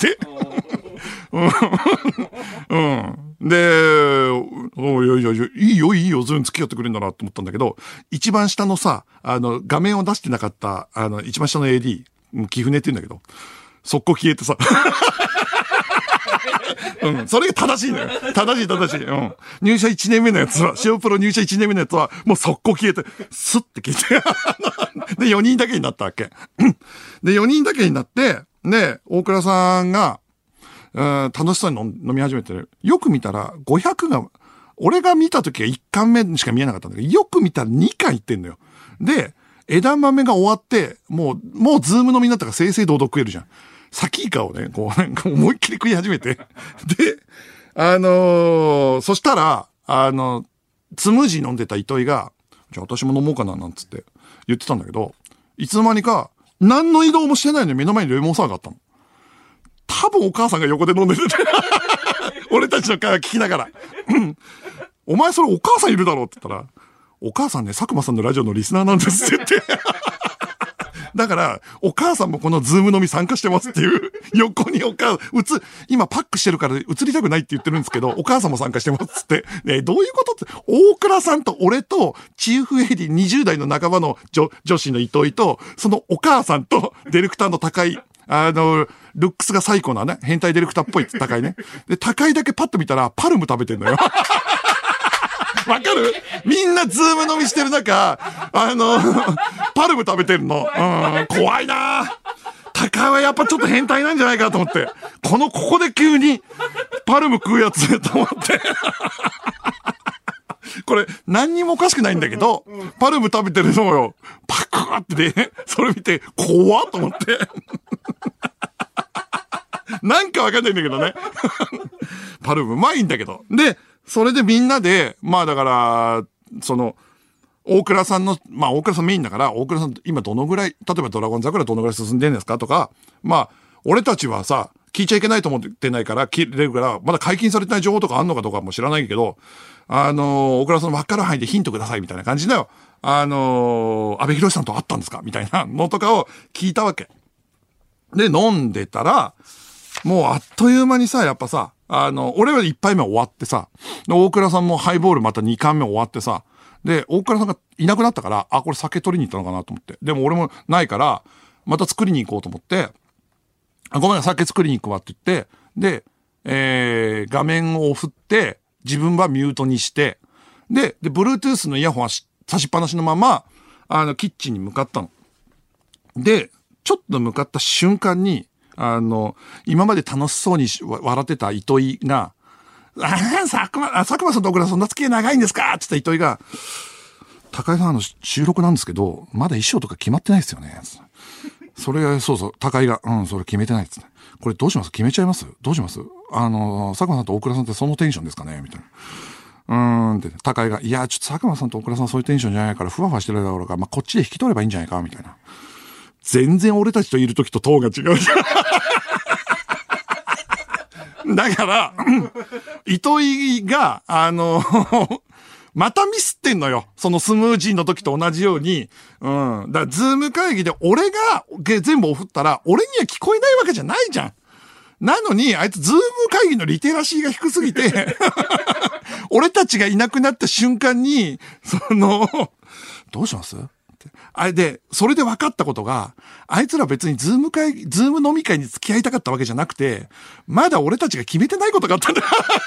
うん。で、おいやいやいや、いいよいいよ、ズーム付き合ってくれるんだなと思ったんだけど、一番下のさ、あの、画面を出してなかった、あの、一番下の エーディー、貴船って言うんだけど、速攻消えてさ、うん。それが正しいのよ。正しい正しい。うん。入社いちねんめのやつは、塩プロ入社いちねんめのやつは、もう速攻消えて、スッて消えて。で、よにんだけになったわけ。で、よにんだけになって、で、大倉さんが、うん、楽しそうに飲み始めてる。よく見たら、ごひゃくが、俺が見た時はいっかんめにしか見えなかったんだけど、よく見たらにかんいってんのよ。で、枝豆が終わって、もう、もうズーム飲みになったから正々堂々食えるじゃん。サキイカをね、こう、なんか思いっきり食い始めて。で、あのー、そしたら、あの、 スムージー飲んでた糸井が、じゃあ私も飲もうかななんつって言ってたんだけど、いつの間にか、何の移動もしてないのに目の前にレモンサワーがあったの。多分お母さんが横で飲んでて俺たちの会話聞きながらお前それお母さんいるだろうって言ったら、お母さんね、佐久間さんのラジオのリスナーなんですって言ってだからお母さんもこのズーム飲み参加してますっていう横にお母さん、うつ、今パックしてるから映りたくないって言ってるんですけど、お母さんも参加してますって。ね、どういうことって、大倉さんと俺とチーフエイディにじゅう代の半ばの女、女子の糸井と、そのお母さんとディレクターの高い、あの、ルックスが最高なね、変態ディレクターっぽい高いね。で、高いだけパッと見たらパルム食べてんのよ。わかる？みんなズーム飲みしてる中、あの、パルム食べてるの。うん、怖いなぁ。高井はやっぱちょっと変態なんじゃないかと思って。この、ここで急に、パルム食うやつと思って。これ、何にもおかしくないんだけど、パルム食べてるのよ。パクーってね、それ見て、怖っと思って。なんかわかんないんだけどね。パルムうまいんだけど。で、それでみんなで、まあだから、その、大倉さんの、まあ大倉さんメインだから、大倉さん今どのぐらい、例えばドラゴン桜どのぐらい進んでんですかとか、まあ、俺たちはさ、聞いちゃいけないと思ってないから、聞いれるから、まだ解禁されてない情報とかあんのかどうかも知らないけど、あのー、大倉さんの分かる範囲でヒントくださいみたいな感じだよ。あのー、安倍博さんと会ったんですかみたいなのとかを聞いたわけ。で、飲んでたら、もうあっという間にさ、やっぱさ、あの、俺は一杯目終わってさ、大倉さんもハイボールまた二貫目終わってさ、で、大倉さんがいなくなったから、あ、これ酒取りに行ったのかなと思って。でも俺もないから、また作りに行こうと思って、あ、ごめん、酒作りに行くわって言って、で、えー、画面を振って、自分はミュートにして、で、で、Bluetooth のイヤホンは差しっぱなしのまま、あの、キッチンに向かったの。で、ちょっと向かった瞬間に、あの、今まで楽しそうに笑ってた糸井が、ああ、佐久間、佐久間さんと大倉さんそんな付き合い長いんですかって言った糸井が、高井さんあの収録なんですけど、まだ衣装とか決まってないですよね。それ、そうそう、高井が、うん、それ決めてないっつって。これどうします？決めちゃいます？どうします？あの、佐久間さんと大倉さんってそのテンションですかねみたいな。うーんって、高井が、いや、ちょっと佐久間さんと大倉さんそういうテンションじゃないから、ふわふわしてるだろうから、まあ、こっちで引き取ればいいんじゃないかみたいな。全然俺たちといる時とトーンが違うじゃん。だから、糸井が、あの、またミスってんのよ。そのスムージーの時と同じように。うん。だから、ズーム会議で俺が全部送ったら、俺には聞こえないわけじゃないじゃん。なのに、あいつズーム会議のリテラシーが低すぎて、俺たちがいなくなった瞬間に、その、どうしますあれで、それで分かったことが、あいつら別にズーム会、ズーム飲み会に付き合いたかったわけじゃなくて、まだ俺たちが決めてないことがあったんだ。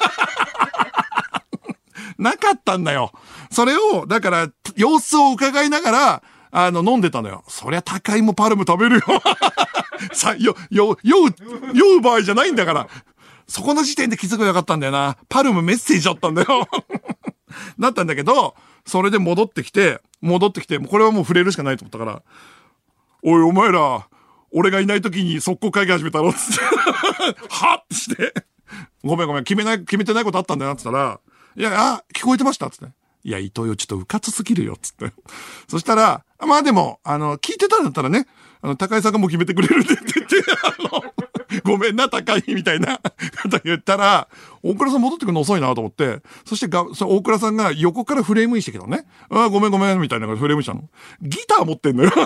なかったんだよ。それを、だから、様子を伺いながら、あの、飲んでたのよ。そりゃ高いもパルム食べるよ。さ、よ、よ、酔う、酔う場合じゃないんだから。そこの時点で気づくばよかったんだよな。パルムメッセージだったんだよ。だったんだけど、それで戻ってきて、戻ってきて、もうこれはもう触れるしかないと思ったから、おいお前ら、俺がいない時に速攻会議始めたろつって、はってして、ごめんごめん、決めない、決めてないことあったんだよなって言ったら、いや、あ、聞こえてましたつって。いや、伊藤よ、ちょっとうかつすぎるよつって。そしたら、まあでも、あの、聞いてたんだったらね、あの、高井さんがもう決めてくれるんでって言って、あの、ごめんな、高井、みたいなこと言ったら、大倉さん戻ってくるの遅いなと思って、そしてが、そ大倉さんが横からフレームインしてきたのね。ああ、ごめんごめん、みたいなフレームインしたの。ギター持ってんのよ。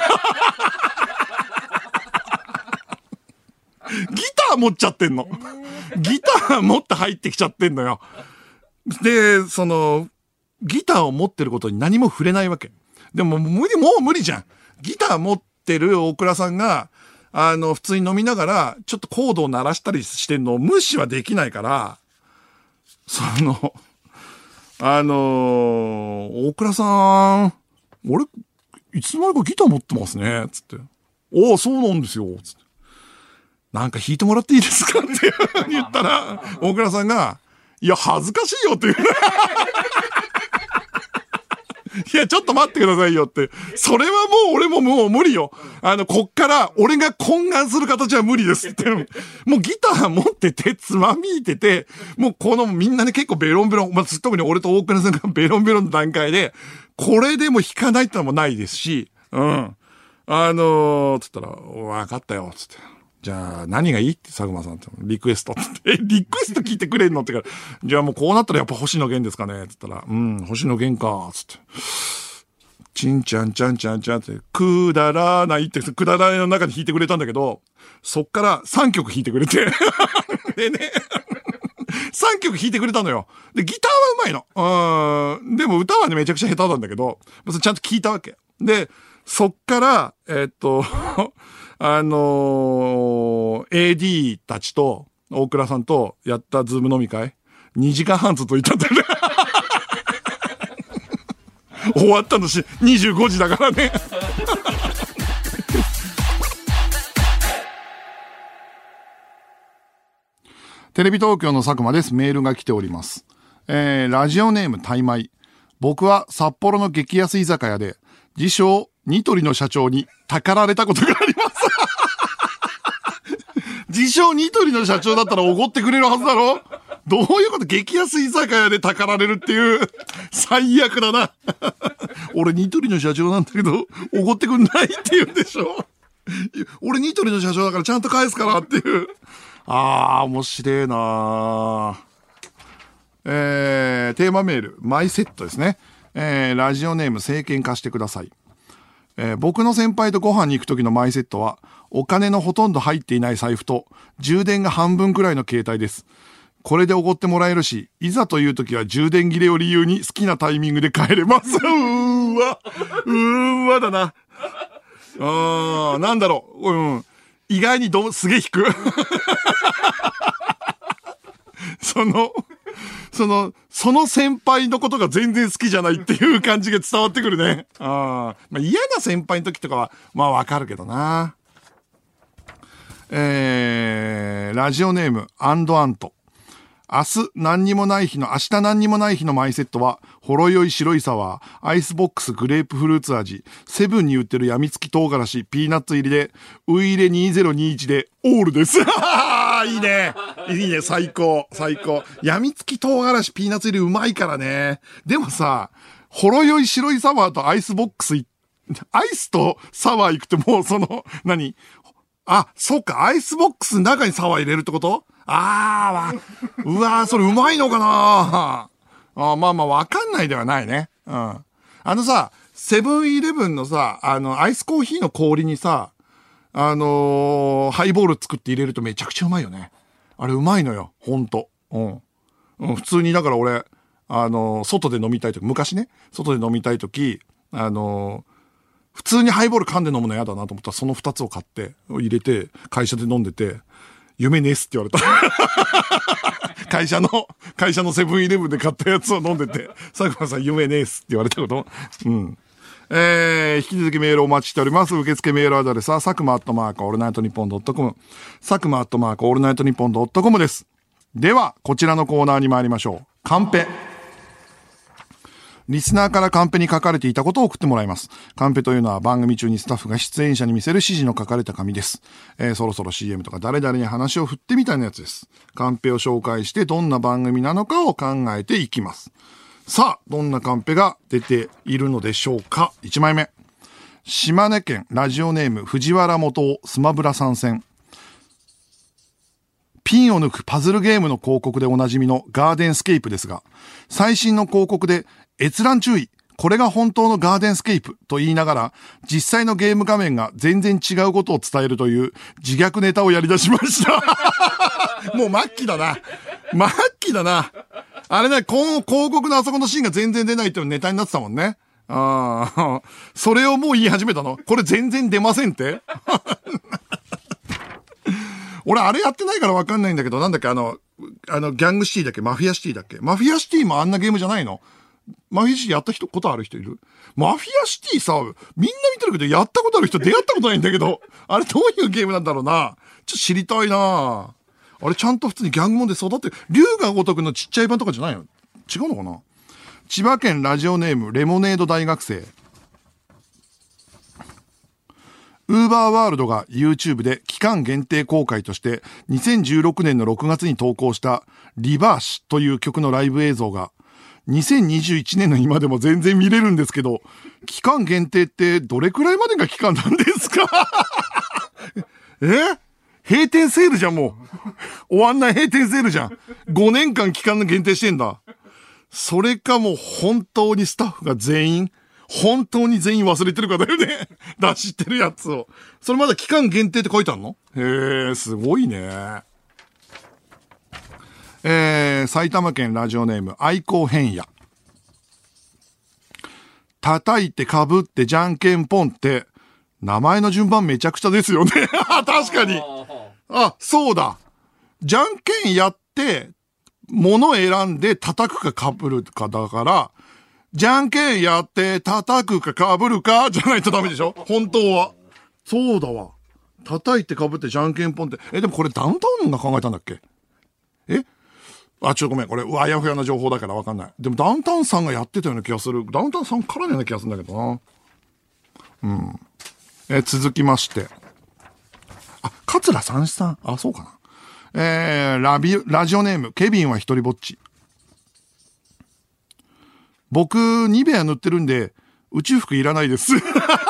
ギター持っちゃってんの。ギター持って入ってきちゃってんのよ。で、その、ギターを持ってることに何も触れないわけ。でも無理、もう無理じゃん。ギター持ってる大倉さんが、あの、普通に飲みながら、ちょっとコードを鳴らしたりしてんのを無視はできないから、その、あのー、大倉さん、俺、いつの間にかギター持ってますね、つって。おお、そうなんですよ、つって。なんか弾いてもらっていいですかって言ったら、大倉さんが、いや、恥ずかしいよって言う。 いや、ちょっと待ってくださいよって。それはもう俺ももう無理よ。あの、こっから俺が懇願する形は無理ですって。もうギター持ってて、つまみいてて、もうこのみんなね結構ベロンベロン、まあ、特に俺と大倉さんがベロンベロンの段階で、これでも弾かないってのもないですし、うん。あのー、つったら、わかったよ、つって。じゃあ、何がいいって佐久間さんって、リクエストって。え、リクエスト聞いてくれんのってから、じゃあもうこうなったらやっぱ星野源ですかねつったら、うん、星野源か、つって。ちんちゃんちゃんちゃんちゃんって、くだらないって、くだらないの中で弾いてくれたんだけど、そっからさんきょく弾いてくれて。でね、さんきょく弾いてくれたのよ。で、ギターは上手いの。うん。でも歌はね、めちゃくちゃ下手なんだけど、ちゃんと聞いたわけ。で、そっから、えー、っと、あのー、エーディー たちと、大倉さんとやったズーム飲み会、にじかんはんずっといたんだよね。終わったのし、にじゅうごじだからね。テレビ東京の佐久間です。メールが来ております。えー、ラジオネームタイマイ。僕は札幌の激安居酒屋で、自称、ニトリの社長にたかられたことがあります。自称ニトリの社長だったらおごってくれるはずだろ？どういうこと？激安居酒屋でたかられるっていう、最悪だな。俺ニトリの社長なんだけど、おごってくんないって言うんでしょ？俺ニトリの社長だからちゃんと返すからっていう。あー、面白いなー。えー、テーマメール、マイセットですね。えー、ラジオネーム、政権貸してください。えー、僕の先輩とご飯に行く時のマイセットは、お金のほとんど入っていない財布と、充電が半分くらいの携帯です。これでおごってもらえるし、いざという時は充電切れを理由に好きなタイミングで帰れます。うーわ、うーわだな。あー、なんだろう。うん。意外にど、すげえ引く。その、その、その先輩のことが全然好きじゃないっていう感じが伝わってくるね。あまあ、嫌な先輩の時とかは、まあわかるけどな。えー、ラジオネーム、アンドアント。明日何にもない日の、明日何にもない日のマイセットは、ほろ酔い白いサワー、アイスボックスグレープフルーツ味、セブンに売ってるやみつき唐辛子、ピーナッツ入りで、ウイレにせんにじゅういちで、オールです。いいね。いいね。最高。最高。やみつき唐辛子、ピーナッツ入りうまいからね。でもさ、ほろ酔い白いサワーとアイスボックスい、アイスとサワー行くともうその、何あ、そっか、アイスボックスの中にサワー入れるってこと？あー、うわー、それうまいのかなあ、まあまあ、わかんないではないね。うん。あのさ、セブンイレブンのさ、あの、アイスコーヒーの氷にさ、あのー、ハイボール作って入れるとめちゃくちゃうまいよね。あれうまいのよ、ほんと。うん。うん、普通に、だから俺、あのー、外で飲みたいとき、昔ね、外で飲みたいとき、あのー、普通にハイボール噛んで飲むの嫌だなと思ったらその二つを買って、入れて、会社で飲んでて、夢ねえっすって言われた。会社の、会社のセブンイレブンで買ったやつを飲んでて、佐久間さん夢ねえっすって言われたこと。うん。えー、引き続きメールお待ちしております。受付メールアドレスは、佐久間アットマークオールナイトニッポンドットコム。佐久間アットマークオールナイトニッポンドットコムです。では、こちらのコーナーに参りましょう。カンペ。リスナーからカンペに書かれていたことを送ってもらいます。カンペというのは番組中にスタッフが出演者に見せる指示の書かれた紙です。えー、そろそろ シーエム とか誰々に話を振ってみたいなやつです。カンペを紹介してどんな番組なのかを考えていきます。さあ、どんなカンペが出ているのでしょうか。いちまいめ。島根県ラジオネーム藤原元尾スマブラ参戦。ピンを抜くパズルゲームの広告でおなじみのガーデンスケープですが、最新の広告で閲覧注意、これが本当のガーデンスケープと言いながら、実際のゲーム画面が全然違うことを伝えるという自虐ネタをやり出しました。もう末期だな。末期だな。あれね、この広告のあそこのシーンが全然出ないっていうネタになってたもんね。ああ、それをもう言い始めたの？これ全然出ませんって俺あれやってないからわかんないんだけど、なんだっけあの、あのギャングシティだっけマフィアシティだっけマフィアシティもあんなゲームじゃないの？マフィアシティやった人、ことある人いる？マフィアシティさ、みんな見てるけどやったことある人出会ったことないんだけど、あれどういうゲームなんだろうな。ちょっと知りたいな。あれちゃんと普通にギャングモンで育って、竜が如くのちっちゃい版とかじゃないの？違うのかな？ 千葉県ラジオネームレモネード大学生。ウーバーワールドが YouTube で期間限定公開としてにせんじゅうろくねんのろくがつに投稿したリバーシという曲のライブ映像がにせんにじゅういちねんの今でも全然見れるんですけど、期間限定ってどれくらいまでが期間なんですか？え閉店セールじゃん、もう。終わんない閉店セールじゃん。ごねんかん期間限定してんだ。それかもう本当にスタッフが全員本当に全員忘れてるかだよね。出してるやつを。それまだ期間限定って書いてあるの？へえ、すごいね。えー、埼玉県ラジオネーム、愛好変野。叩いて被ってじゃんけんポンって、名前の順番めちゃくちゃですよね。確かに。あ、そうだ。じゃんけんやって、物選んで叩くか被るかだから、じゃんけんやって叩くか被るかじゃないとダメでしょ？本当は。そうだわ。叩いて被ってじゃんけんポンって。え、でもこれダウンタウンが考えたんだっけ？えあ、ちょっとごめん。これ、あやふやな情報だからわかんない。でもダウンタウンさんがやってたような気がする。ダウンタウンさんからのような気がするんだけどな。うん。え、続きまして。あ、桂三枝さん。あ、そうかな。えー、ラビ、ラジオネーム、ケビンは一人ぼっち。僕、ニベア塗ってるんで、宇宙服いらないです。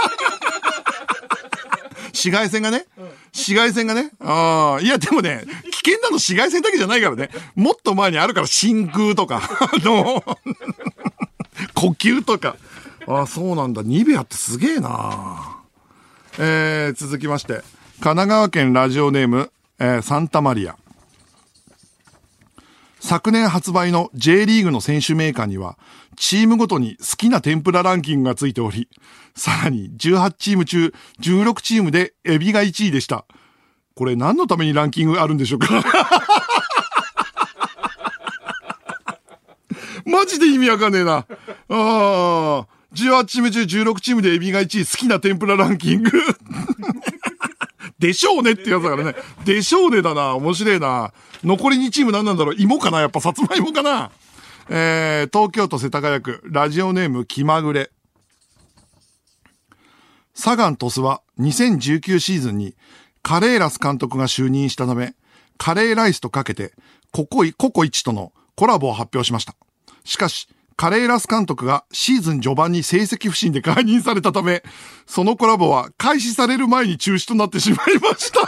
紫外線がね。紫外線がね。ああ、いやでもね、危険なの紫外線だけじゃないからね。もっと前にあるから真空とか、あの、呼吸とか。ああ、そうなんだ。ニベアってすげえな。えー、続きまして。神奈川県ラジオネーム、えー、サンタマリア。昨年発売の J リーグの選手メーカーには、チームごとに好きな天ぷらランキングがついており、さらにじゅうはちチーム中じゅうろくチームでエビがいちいでした。これ何のためにランキングがあるんでしょうか？マジで意味わかんねえな。ああ、じゅうはちチーム中じゅうろくチームでエビがいちい、好きな天ぷらランキング。でしょうねってやつだからね。でしょうねだな。面白いな。残りにチーム何なんだろう。芋かな、やっぱさつまいもかな。えー、東京都世田谷区、ラジオネーム気まぐれ。サガン鳥栖はにせんじゅうきゅうシーズンにカレーラス監督が就任したため、カレーライスとかけてココイ、ココイチとのコラボを発表しました。しかし、カレーラス監督がシーズン序盤に成績不振で解任されたため、そのコラボは開始される前に中止となってしまいました。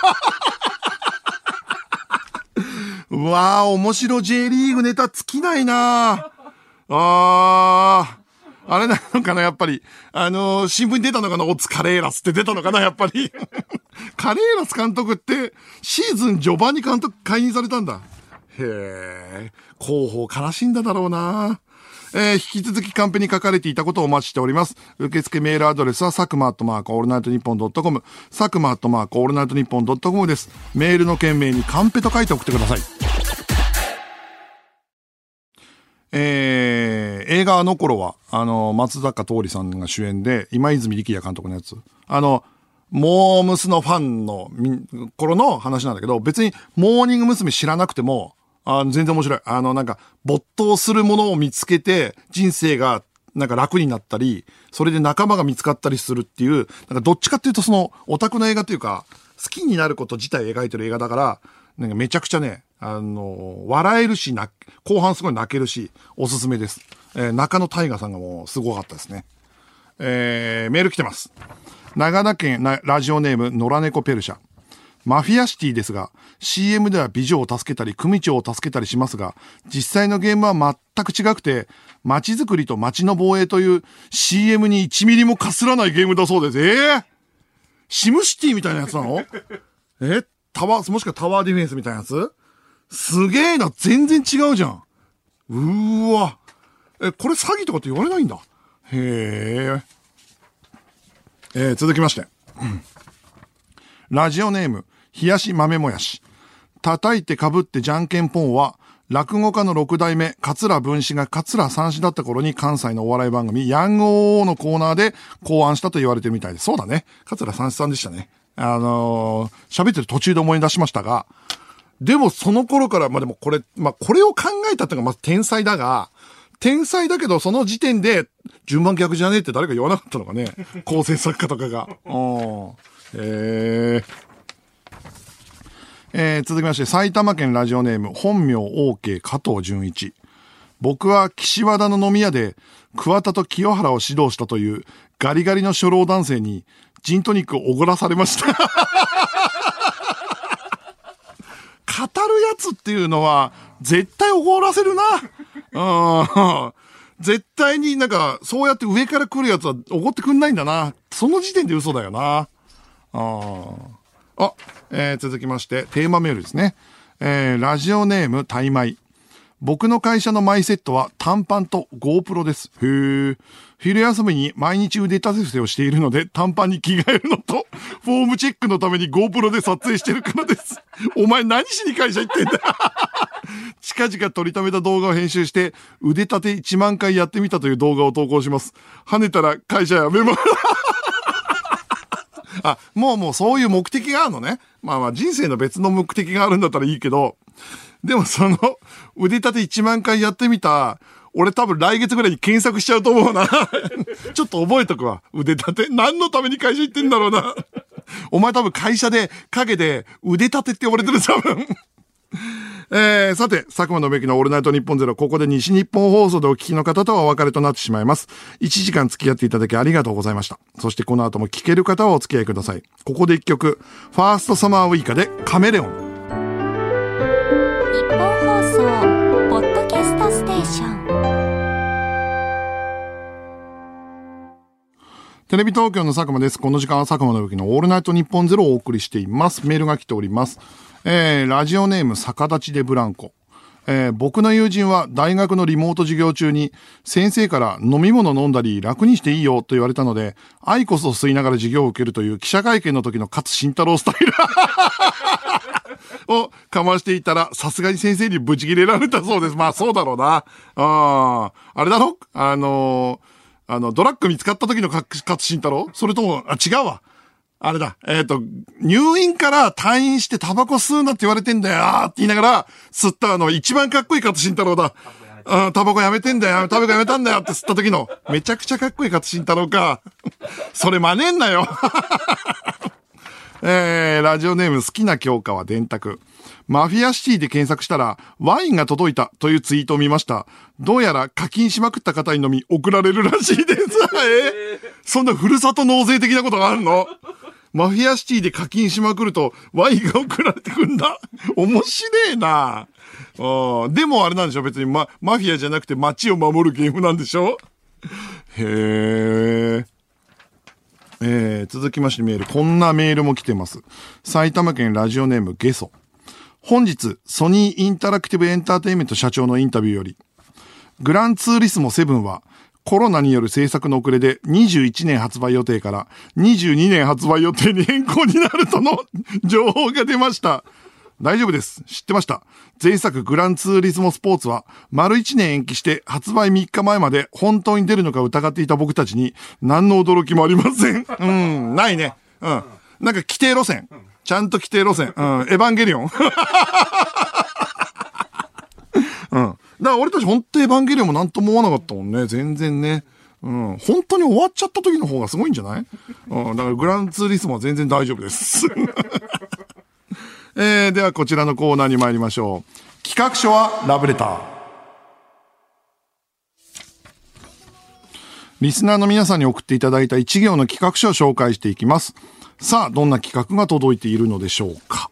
うわー、面白 J リーグネタ尽きないなあー。あれなのかな、やっぱり。あのー、新聞に出たのかな、オッツカレーラスって出たのかな、やっぱり。カレーラス監督って、シーズン序盤に監督解任されたんだ。へー。広報悲しいんだだろうな。えー、引き続きカンペに書かれていたことをお待ちしております。受付メールアドレスは、サクマットマークオールナイトニッポンドットコム、サクマットマークオールナイトニッポンドットコムです。メールの件名にカンペと書いて送ってください。えー、映画あの頃は、あの、松坂桃李さんが主演で、今泉力也監督のやつ。あの、モームスのファンの頃の話なんだけど、別にモーニング娘。知らなくても、あ全然面白い。あの、なんか、没頭するものを見つけて、人生が、なんか楽になったり、それで仲間が見つかったりするっていう、なんかどっちかっていうとその、オタクの映画というか、好きになること自体描いてる映画だから、なんかめちゃくちゃね、あの、笑えるし、な、後半すごい泣けるし、おすすめです。えー、中野大河さんがもうすごかったですね。えー、メール来てます。長野県ラジオネーム、野良猫ペルシャ。マフィアシティですが、シーエム では美女を助けたり、組長を助けたりしますが、実際のゲームは全く違くて、街づくりと街の防衛という シーエム にいちミリもかすらないゲームだそうです。えー、シムシティみたいなやつなの？えタワー、もしくはタワーディフェンスみたいなやつ？すげえな、全然違うじゃん。うーわ。え、これ詐欺とかって言われないんだ。へえ。えー、続きまして。ラジオネーム、冷やし豆もやし。叩いて被ってじゃんけんポンは、落語家の六代目、桂文枝が桂三枝だった頃に関西のお笑い番組、ヤングオーオーのコーナーで考案したと言われてるみたいです。そうだね。桂三枝さんでしたね。あのー、喋ってる途中で思い出しましたが、でもその頃から、まあ、でもこれ、まあ、これを考えたっていうのがまず天才だが、 天才だけどその時点で順番逆じゃねえって誰か言わなかったのかね。構成作家とかが。うんえーえー、続きまして埼玉県ラジオネーム本名 OK 加藤純一。僕は岸和田の飲み屋で桑田と清原を指導したというガリガリの初老男性にジントニックをおごらされました。語るやつっていうのは絶対おごらせるな。うん。絶対になんかそうやって上から来るやつはおごってくんないんだな。その時点で嘘だよな。ああ、えー、続きましてテーマメールですね。えー、ラジオネームタイマイ。僕の会社のマイセットは短パンと GoPro です。へー。昼休みに毎日腕立て伏せをしているので短パンに着替えるのとフォームチェックのために GoPro で撮影してるからです。お前何しに会社行ってんだ。近々撮りためた動画を編集して腕立ていちまんかいやってみたという動画を投稿します。跳ねたら会社辞めます。あ、もうもうそういう目的があるのね。まあまあ人生の別の目的があるんだったらいいけど、でもその腕立ていちまんかいやってみた、俺多分来月ぐらいに検索しちゃうと思うな。ちょっと覚えとくわ。腕立て。何のために会社行ってんだろうな。お前多分会社で陰で腕立てって呼ばれてる多分。えー、さて、佐久間信之のオールナイトニッポンゼロ、ここで西日本放送でお聞きの方とはお別れとなってしまいます。いちじかん付き合っていただきありがとうございました。そしてこの後も聞ける方はお付き合いください。ここで一曲、ファーストサマーウイカでカメレオン。 日本放送、ポッドキャストステーション。 テレビ東京の佐久間です。この時間は佐久間信之のオールナイトニッポンゼロをお送りしています。メールが来ております。えー、ラジオネーム逆立ちでブランコ。えー、僕の友人は大学のリモート授業中に先生から飲み物飲んだり楽にしていいよと言われたので、アイコスを吸いながら授業を受けるという記者会見の時の勝慎太郎スタイルをかましていたら、さすがに先生にブチ切れられたそうです。まあそうだろうな。ああれだろあのー、あの、ドラッグ見つかった時の勝慎太郎それとも、あ、違うわ。あれだ、えっと、入院から退院してタバコ吸うなって言われてんだよって言いながら、吸ったあの、一番かっこいい勝慎太郎だ。うん、タバコやめてんだよ、タバコやめたんだよって吸った時の、めちゃくちゃかっこいい勝慎太郎か。それ真似んなよ。えー、ラジオネーム好きな教科は電卓。マフィアシティで検索したら、ワインが届いたというツイートを見ました。どうやら課金しまくった方にのみ送られるらしいです。えー、そんなふるさと納税的なことがあるの？マフィアシティで課金しまくるとワインが送られてくんだ。面白いな。あでもあれなんでしょ別に、ま、マフィアじゃなくて街を守るゲームなんでしょ。へー。えー、続きましてメール。こんなメールも来てます。埼玉県ラジオネームゲソ。本日、ソニーインタラクティブエンターテインメント社長のインタビューより、グランツーリスモセブンは、コロナによる制作の遅れでにじゅういちねん発売予定からにじゅうにねん発売予定に変更になるとの情報が出ました。大丈夫です。知ってました。前作グランツーリスモスポーツは丸いちねん延期して発売みっかまえまで本当に出るのか疑っていた僕たちに何の驚きもありません。うん、ないね。うん。なんか規定路線。ちゃんと規定路線。うん、エヴァンゲリオン。うん。だから俺たち本当エヴァンゲリオンもなんとも思わなかったもんね。全然ね。うん。本当に終わっちゃった時の方がすごいんじゃない？うん。だからグランツーリスモは全然大丈夫です。えー、ではこちらのコーナーに参りましょう。企画書はラブレター。リスナーの皆さんに送っていただいた一行の企画書を紹介していきます。さあ、どんな企画が届いているのでしょうか。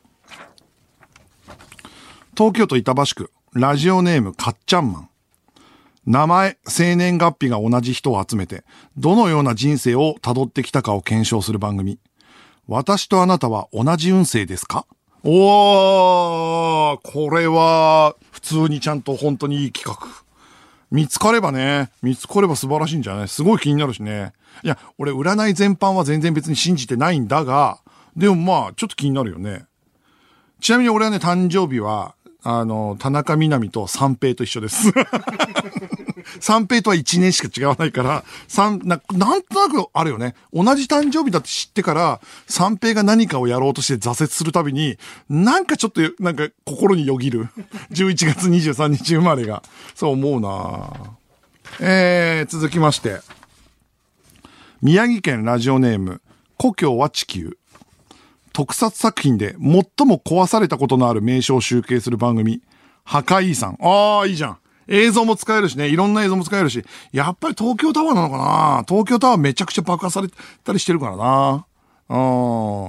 東京都板橋区、ラジオネームかっちゃんマン。名前、生年月日が同じ人を集めて、どのような人生を辿ってきたかを検証する番組。私とあなたは同じ運勢ですか？おー、これは、普通にちゃんと本当にいい企画。見つかればね、見つかれば素晴らしいんじゃない？すごい気になるしね。いや、俺占い全般は全然別に信じてないんだが、でもまあ、ちょっと気になるよね。ちなみに俺はね、誕生日は、あの、田中みな実と三平と一緒です。三平とはいちねんしか違わないから、三、な、なんとなくあるよね。同じ誕生日だって知ってから、三平が何かをやろうとして挫折するたびに、なんかちょっと、なんか心によぎる。じゅういちがつにじゅうさんにち生まれが。そう思うなえー、続きまして。宮城県ラジオネーム、故郷は地球。特撮作品で最も壊されたことのある名称を集計する番組、破壊遺産。ああ、いいじゃん。映像も使えるしね、いろんな映像も使えるし、やっぱり東京タワーなのかな。東京タワーめちゃくちゃ爆破されたりしてるからな。うん。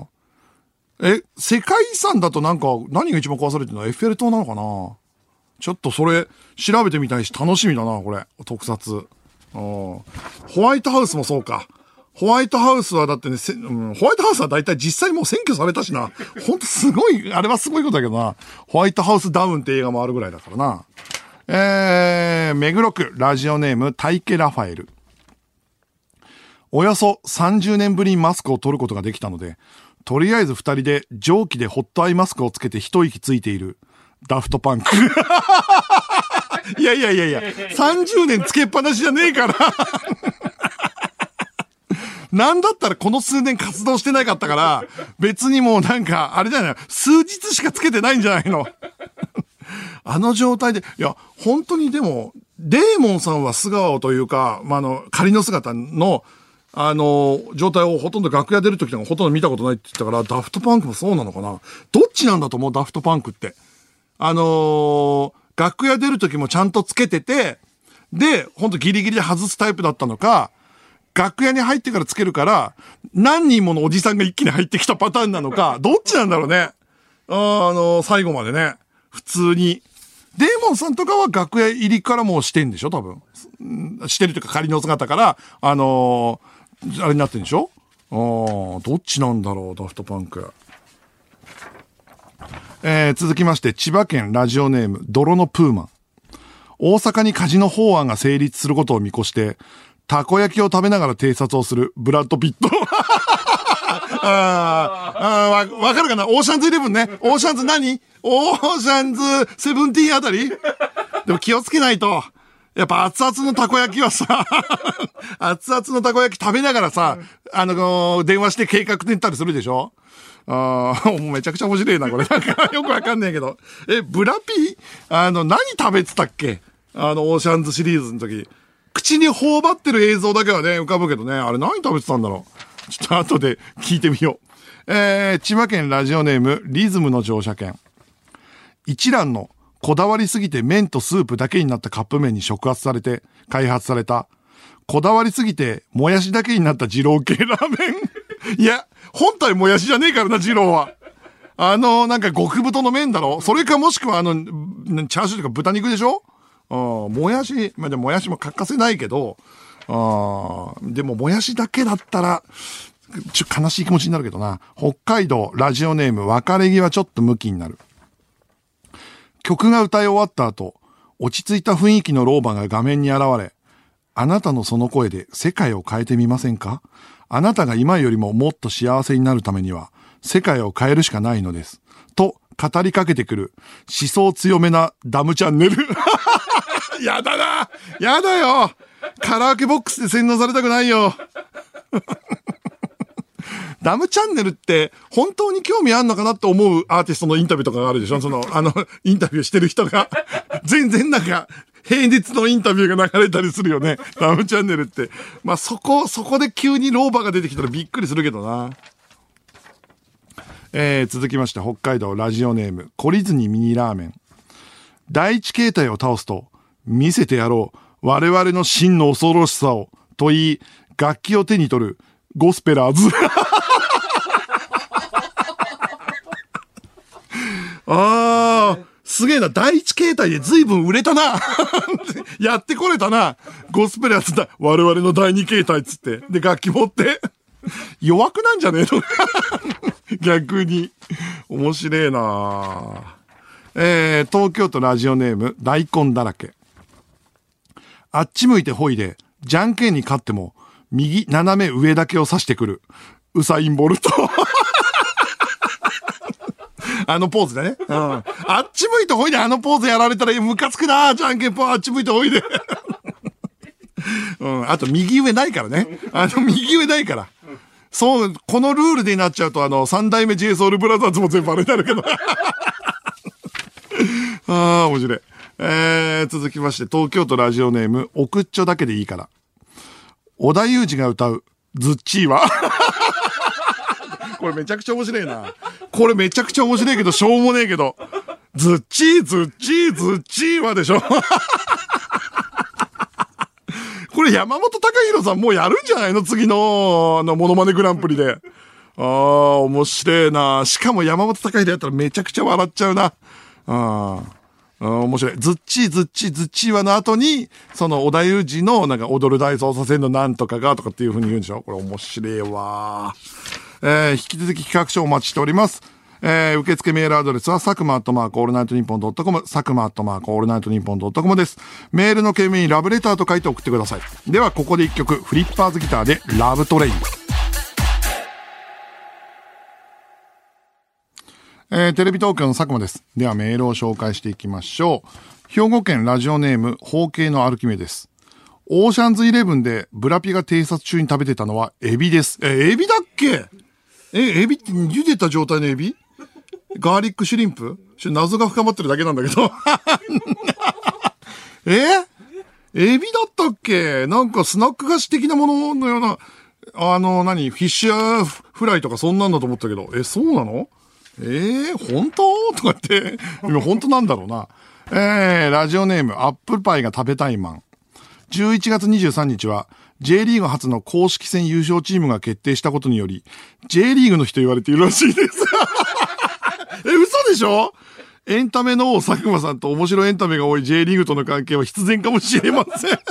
え、世界遺産だとなんか、何が一番壊されてるの？エッフェル塔なのかな。ちょっとそれ、調べてみたいし、楽しみだな、これ。特撮。うん。ホワイトハウスもそうか。ホワイトハウスはだってね、うん、ホワイトハウスはだいたい実際もう占拠されたしな。ほんとすごい、あれはすごいことだけどな。ホワイトハウスダウンって映画もあるぐらいだからな。えー、目黒区、ラジオネーム、タイケラファエル。およそさんじゅうねんぶりにマスクを取ることができたので、とりあえず二人で蒸気でホットアイマスクをつけて一息ついているダフトパンク。いやいやいやいや、さんじゅうねんつけっぱなしじゃねえから。なんだったらこの数年活動してなかったから、別にもうなんか、あれじゃない、数日しかつけてないんじゃないの。あの状態で、いや、本当にでも、デーモンさんは素顔というか、まあ、あの、仮の姿の、あの、状態をほとんど楽屋出るときなんかほとんど見たことないって言ったから、ダフトパンクもそうなのかな。どっちなんだと思う、ダフトパンクって。あのー、楽屋出るときもちゃんとつけてて、で、ほんとギリギリで外すタイプだったのか、楽屋に入ってからつけるから、何人ものおじさんが一気に入ってきたパターンなのか、どっちなんだろうね。あ、あのー、最後までね。普通に。デーモンさんとかは楽屋入りからもうしてんでしょ多分。してるというか仮の姿から、あのー、あれになってるんでしょ。あー、どっちなんだろう、ダフトパンク。えー、続きまして、千葉県ラジオネーム、泥のプーマン。大阪にカジノ法案が成立することを見越して、たこ焼きを食べながら偵察をするブラッド・ピット。ああ、わ、わかるかな。オーシャンズイレブンね。オーシャンズ何？オーシャンズセブンティーンあたり？でも気をつけないと。やっぱ熱々のたこ焼きはさ、熱々のたこ焼き食べながらさ、あの、電話して計画練ったりするでしょ。ああ、もうめちゃくちゃ面白いな、これ。なんかよくわかんないけど。え、ブラピあの、何食べてたっけ？あの、オーシャンズシリーズの時。口に頬張ってる映像だけはね、浮かぶけどね。あれ何食べてたんだろう。ちょっと後で聞いてみよう。えー、千葉県ラジオネーム、リズムの乗車券。一蘭のこだわりすぎて麺とスープだけになったカップ麺に触発されて開発された、こだわりすぎてもやしだけになった二郎系ラーメン。いや、本体もやしじゃねえからな、二郎は。あの、なんか極太の麺だろ。それかもしくはあの、チャーシューとか豚肉でしょ。あもやし、まあ、でももやしも欠かせないけど、あでももやしだけだったら、ちょ悲しい気持ちになるけどな。北海道ラジオネーム別れ際ちょっとムキになる。曲が歌い終わった後、落ち着いた雰囲気の老婆が画面に現れ、あなたのその声で世界を変えてみませんか？あなたが今よりももっと幸せになるためには、世界を変えるしかないのです。と語りかけてくる、思想強めなダムチャンネル。やだな！やだよ！カラオケボックスで洗脳されたくないよ。ダムチャンネルって本当に興味あんのかなって思うアーティストのインタビューとかがあるでしょ。その、あの、インタビューしてる人が。全然なんか、平日のインタビューが流れたりするよね。ダムチャンネルって。まあ、そこ、そこで急に老婆が出てきたらびっくりするけどな。えー、続きまして北海道ラジオネーム、懲りずにミニラーメン。第一形態を倒すと、見せてやろう。我々の真の恐ろしさを。と言い、楽器を手に取る、ゴスペラーズ。あー、すげえな。第一形態で随分売れたな。やってこれたな。ゴスペラーズだ。我々の第二形態っつって。で、楽器持って。弱くなんじゃねえの。逆に。面白えな。えー、東京都ラジオネーム、大根だらけ。あっち向いてほいで、じゃんけんに勝っても、右斜め上だけを指してくる。ウサインボルト。あのポーズでね。うん。あっち向いてほいであのポーズやられたらムカつくな。じゃんけんぽんあっち向いてほいで。うん。あと右上ないからね。あの右上ないから。そう、このルールでなっちゃうとあの三代目 ジェイソウルブラザーズも全部あれになるけど。ああ、面白い。 えー、続きまして、東京都ラジオネーム、おくっちょだけでいいから。織田裕二が歌う、ズッチーはこれめちゃくちゃ面白いな。これめちゃくちゃ面白いけど、しょうもねえけど。ズッチー、ズッチー、ズッチーはでしょこれ山本隆弘さんもうやるんじゃないの次の、あの、モノマネグランプリで。ああ、面白いな。しかも山本隆弘やったらめちゃくちゃ笑っちゃうな。ああ。面白い。ズッチー、ズッチー、ズッチーはの後に、その織田裕二のなんか踊る大捜査線のなんとかがとかっていう風に言うんでしょ。これ面白いわ。えー、引き続き企画書お待ちしております。えー、受付メールアドレスは、サクマットマークオールナイトニッポンドットコム、サクマットマークオールナイトニッポンドットコムです。メールの件名にラブレターと書いて送ってください。では、ここで一曲、フリッパーズギターで、ラブトレイン。えー、テレビ東京の佐久間です。ではメールを紹介していきましょう。兵庫県ラジオネーム、包茎の歩き目です。オーシャンズイレブンでブラピが偵察中に食べてたのはエビです。え、エビだっけ？え、エビって茹でた状態のエビ？ガーリックシュリンプ？謎が深まってるだけなんだけど。え？エビだったっけ？なんかスナック菓子的なもののような、あの、何？フィッシュフライとかそんなんだと思ったけど、え、そうなの？えー、本当とかって、今本当なんだろうな。えー、ラジオネーム、アップルパイが食べたいマン。じゅういちがつにじゅうさんにちは、J リーグ初の公式戦優勝チームが決定したことにより、J リーグの日と言われているらしいです。え、嘘でしょ？エンタメの佐久間さんと面白いエンタメが多い J リーグとの関係は必然かもしれません。え？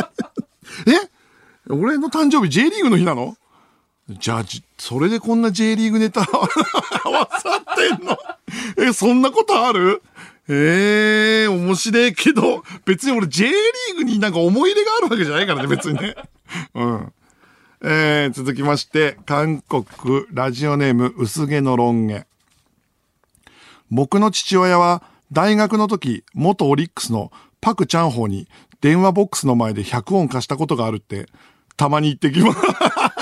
俺の誕生日 J リーグの日なの？じゃあ、それでこんな J リーグネタ合わさってんの？え、そんなことある？ええー、面白いけど、別に俺 J リーグになんか思い入れがあるわけじゃないからね、別にね。うん。えー、続きまして、韓国ラジオネーム薄毛のロン毛。僕の父親は大学の時、元オリックスのパクチャンホーに電話ボックスの前でひゃくおん貸したことがあるって、たまに言ってきます。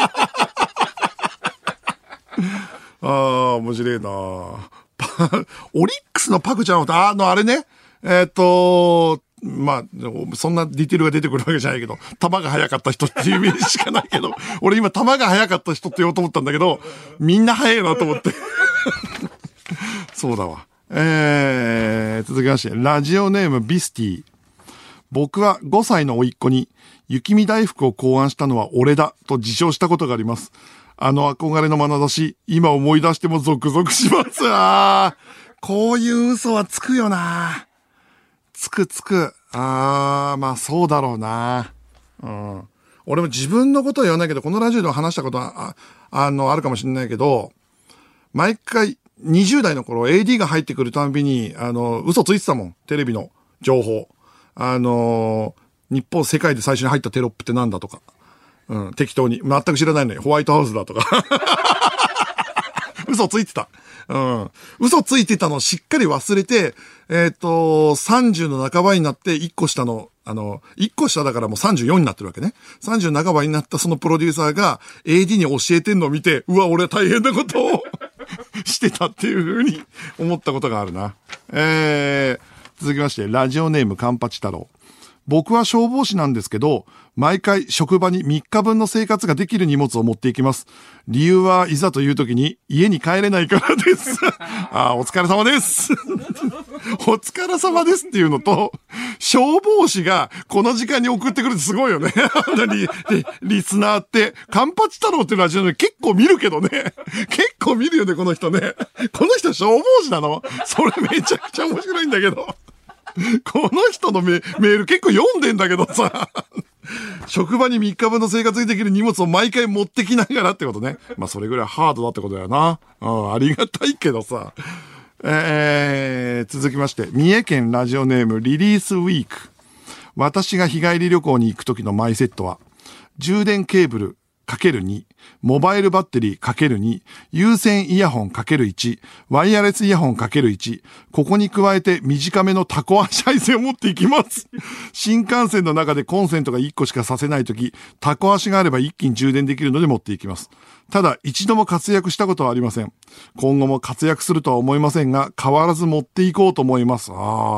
ああ、面白いな。オリックスのパクちゃんは、あの、あれね。えっと、まあ、そんなディテールが出てくるわけじゃないけど、球が速かった人っていうイメージしかないけど、俺今球が速かった人って言おうと思ったんだけど、みんな速いなと思って。そうだわ。えー、続きまして、ラジオネームビスティ。僕はごさいの甥っ子に、雪見大福を考案したのは俺だと自称したことがあります。あの憧れの眼差し、今思い出してもゾクゾクします。あー、こういう嘘はつくよな。つくつく。あー、まあそうだろうな。うん。俺も自分のことは言わないけど、このラジオでも話したことは、あ、あの、あるかもしれないけど、毎回にじゅう代の頃 エーディー が入ってくるたんびに、あの、嘘ついてたもん。テレビの情報。あの、日本世界で最初に入ったテロップってなんだとか。うん、適当に。全く知らないのよ。ホワイトハウスだとか。嘘ついてた。うん。嘘ついてたのをしっかり忘れて、えっと、さんじゅうの半ばになっていっこ下の、あの、いっこ下だからもうさんじゅうよんになってるわけね。さんじゅう半ばになったそのプロデューサーが エーディー に教えてんのを見て、うわ、俺は大変なことをしてたっていう風に思ったことがあるな。えー、続きまして、ラジオネームカンパチ太郎。僕は消防士なんですけど、毎回職場にみっかぶんの生活ができる荷物を持っていきます。理由はいざという時に家に帰れないからです。あ、お疲れ様です。お疲れ様ですっていうのと、消防士がこの時間に送ってくるってすごいよね。リ, リ, リスナーって、カンパチ太郎ってラジオで結構見るけどね。結構見るよね、この人ね。この人消防士なの？それめちゃくちゃ面白いんだけど。この人のメ, メール結構読んでんだけどさ。職場にみっかぶんの生活にできる荷物を毎回持ってきながらってことね。まあそれぐらいハードだってことだよな。うん、ありがたいけどさ。えー、続きまして、三重県ラジオネームリリースウィーク。私が日帰り旅行に行く時のマイセットは、充電ケーブル かけるに、モバイルバッテリー かけるに、有線イヤホン かけるいち、ワイヤレスイヤホン かけるいち、ここに加えて短めのタコ足配線を持っていきます。新幹線の中でコンセントがいっこしかさせないとき、タコ足があれば一気に充電できるので持っていきます。ただ、一度も活躍したことはありません。今後も活躍するとは思いませんが、変わらず持っていこうと思います。ああ、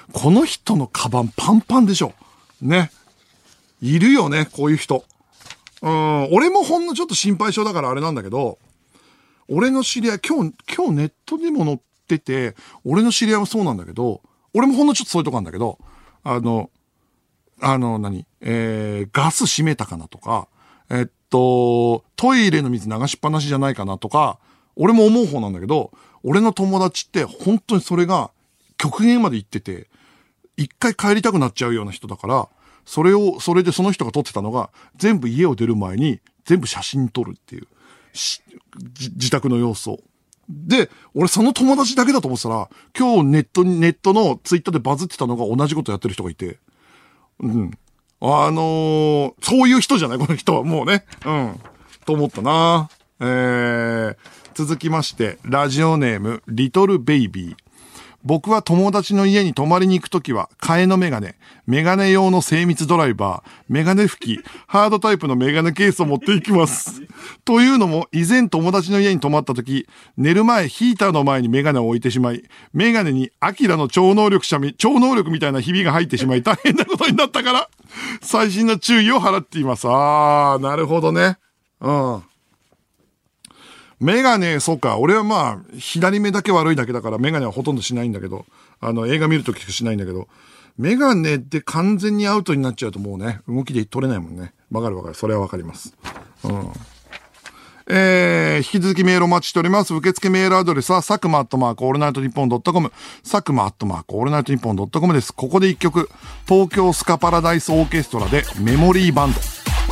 この人のカバンパンパンでしょ。ね。いるよね、こういう人。うん、俺もほんのちょっと心配性だからあれなんだけど、俺の知り合い、今日、今日ネットでも載ってて、俺の知り合いはそうなんだけど、俺もほんのちょっとそういうとこなんだけど、あの、あの、何えー、ガス閉めたかなとか、えっと、トイレの水流しっぱなしじゃないかなとか、俺も思う方なんだけど、俺の友達って本当にそれが極限まで行ってて、一回帰りたくなっちゃうような人だから、それを、それでその人が撮ってたのが、全部家を出る前に全部写真撮るっていう、自宅の様子を。で、俺その友達だけだと思ってたら、今日ネットに、ネットのツイッターでバズってたのが同じことやってる人がいて、うん。あのー、そういう人じゃないこの人はもうね。うん。と思ったな。えー、続きまして、ラジオネーム、リトルベイビー。僕は友達の家に泊まりに行くときは、替えのメガネ、メガネ用の精密ドライバー、メガネ拭き、ハードタイプのメガネケースを持っていきます。というのも、以前友達の家に泊まったとき、寝る前ヒーターの前にメガネを置いてしまい、メガネにアキラの超能力者み、超能力みたいなひびが入ってしまい大変なことになったから、最新の注意を払っています。あー、なるほどね。うん。メガネ、そうか。俺はまあ、左目だけ悪いだけだから、メガネはほとんどしないんだけど、あの、映画見るときしかしないんだけど、メガネで完全にアウトになっちゃうともうね、動きで取れないもんね。わかるわかる。それはわかります。うん。えー、引き続きメールお待ちしております。受付メールアドレスは、サクマアットマークオールナイトニッポンドットコム、サクマアットマークオールナイトニッポンドットコムです。ここで一曲、東京スカパラダイスオーケストラでメモリーバンド。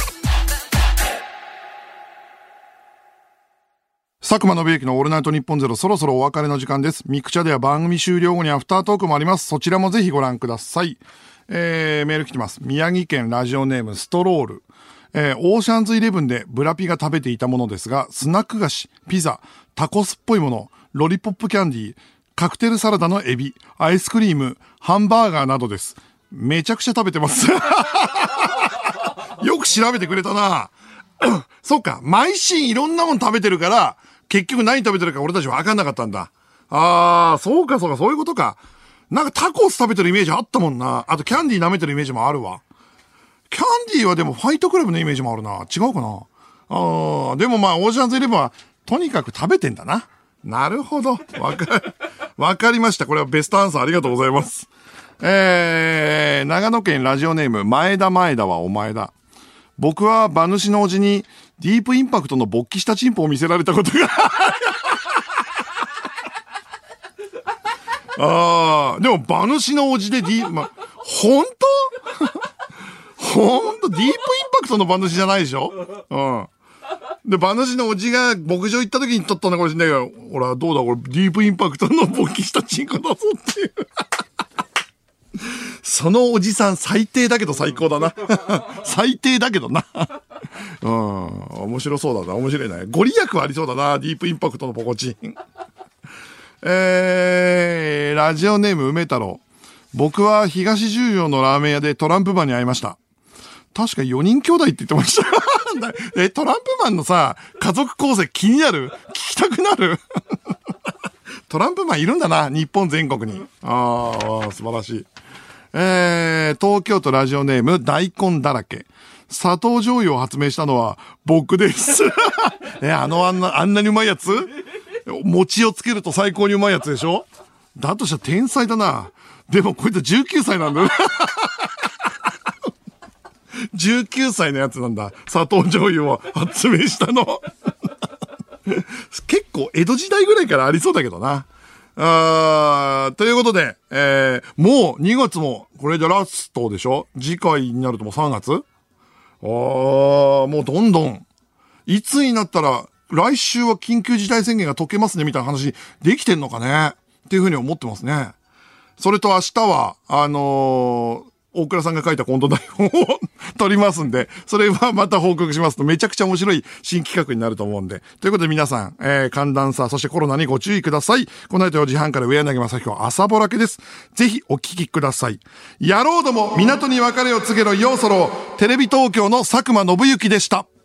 佐久間信之のオールナイトニッポンゼロ、そろそろお別れの時間です。ミクチャでは番組終了後にアフタートークもあります。そちらもぜひご覧ください。えー、メール来てます。宮城県ラジオネームストロール。えー、オーシャンズイレブンでブラピが食べていたものですが、スナック菓子、ピザ、タコスっぽいもの、ロリポップキャンディー、カクテルサラダのエビ、アイスクリーム、ハンバーガーなどです。めちゃくちゃ食べてます。よく調べてくれたな。そうか、毎シーンいろんなもん食べてるから、結局何食べてるか俺たちは分かんなかったんだ。あー、そうかそうか、そういうことか。なんかタコス食べてるイメージあったもんな。あとキャンディー舐めてるイメージもあるわ。キャンディーはでもファイトクラブのイメージもあるな。違うかな。あー、でもまあ、オーシャンズイレブンは、とにかく食べてんだな。なるほど。わかる。わかりました。これはベストアンサーありがとうございます。えー、長野県ラジオネーム、前田前田はお前だ。僕は馬主のおじにディープインパクトの勃起したチンポを見せられたことがああ、でも馬主のおじでディープ、ま、ほんとほんとディープインパクトの馬主じゃないでしょ。うん。で、馬主のおじが牧場行った時に撮ったのかもしれないけど、ほら、どうだこれディープインパクトの勃起したチンコだぞっていう。そのおじさん最低だけど最高だな。最低だけどな。うん。面白そうだな。面白いな。ご利益はありそうだな。ディープインパクトのポコチン。えー、ラジオネーム梅太郎。僕は東十条のラーメン屋でトランプマンに会いました。確かよにん兄弟って言ってました。え、トランプマンのさ、家族構成気になる？聞きたくなる？トランプマンいるんだな。日本全国に。ああ、素晴らしい。えー、東京都ラジオネーム大根だらけ。砂糖醤油を発明したのは僕です。え、あのあんな、あんなにうまいやつ？餅をつけると最高にうまいやつでしょ？だとしたら天才だな。でもこいつじゅうきゅうさいなんだよ。じゅうきゅうさいのやつなんだ。砂糖醤油を発明したの。結構江戸時代ぐらいからありそうだけどな。あー、ということで、えー、もうにがつもこれでラストでしょ？次回になるともうさんがつ？あー、もうどんどん。いつになったら来週は緊急事態宣言が解けますねみたいな話できてんのかねっていうふうに思ってますね。それと明日は、あのー、大倉さんが書いたコント台本を撮りますんで、それはまた報告しますとめちゃくちゃ面白い新企画になると思うんで。ということで皆さん、えー、寒暖差、そしてコロナにご注意ください。この後よじはんから上柳正彦朝ぼらけです。ぜひお聞きください。野郎ども、港に別れを告げろようそろ、テレビ東京の佐久間信之でした。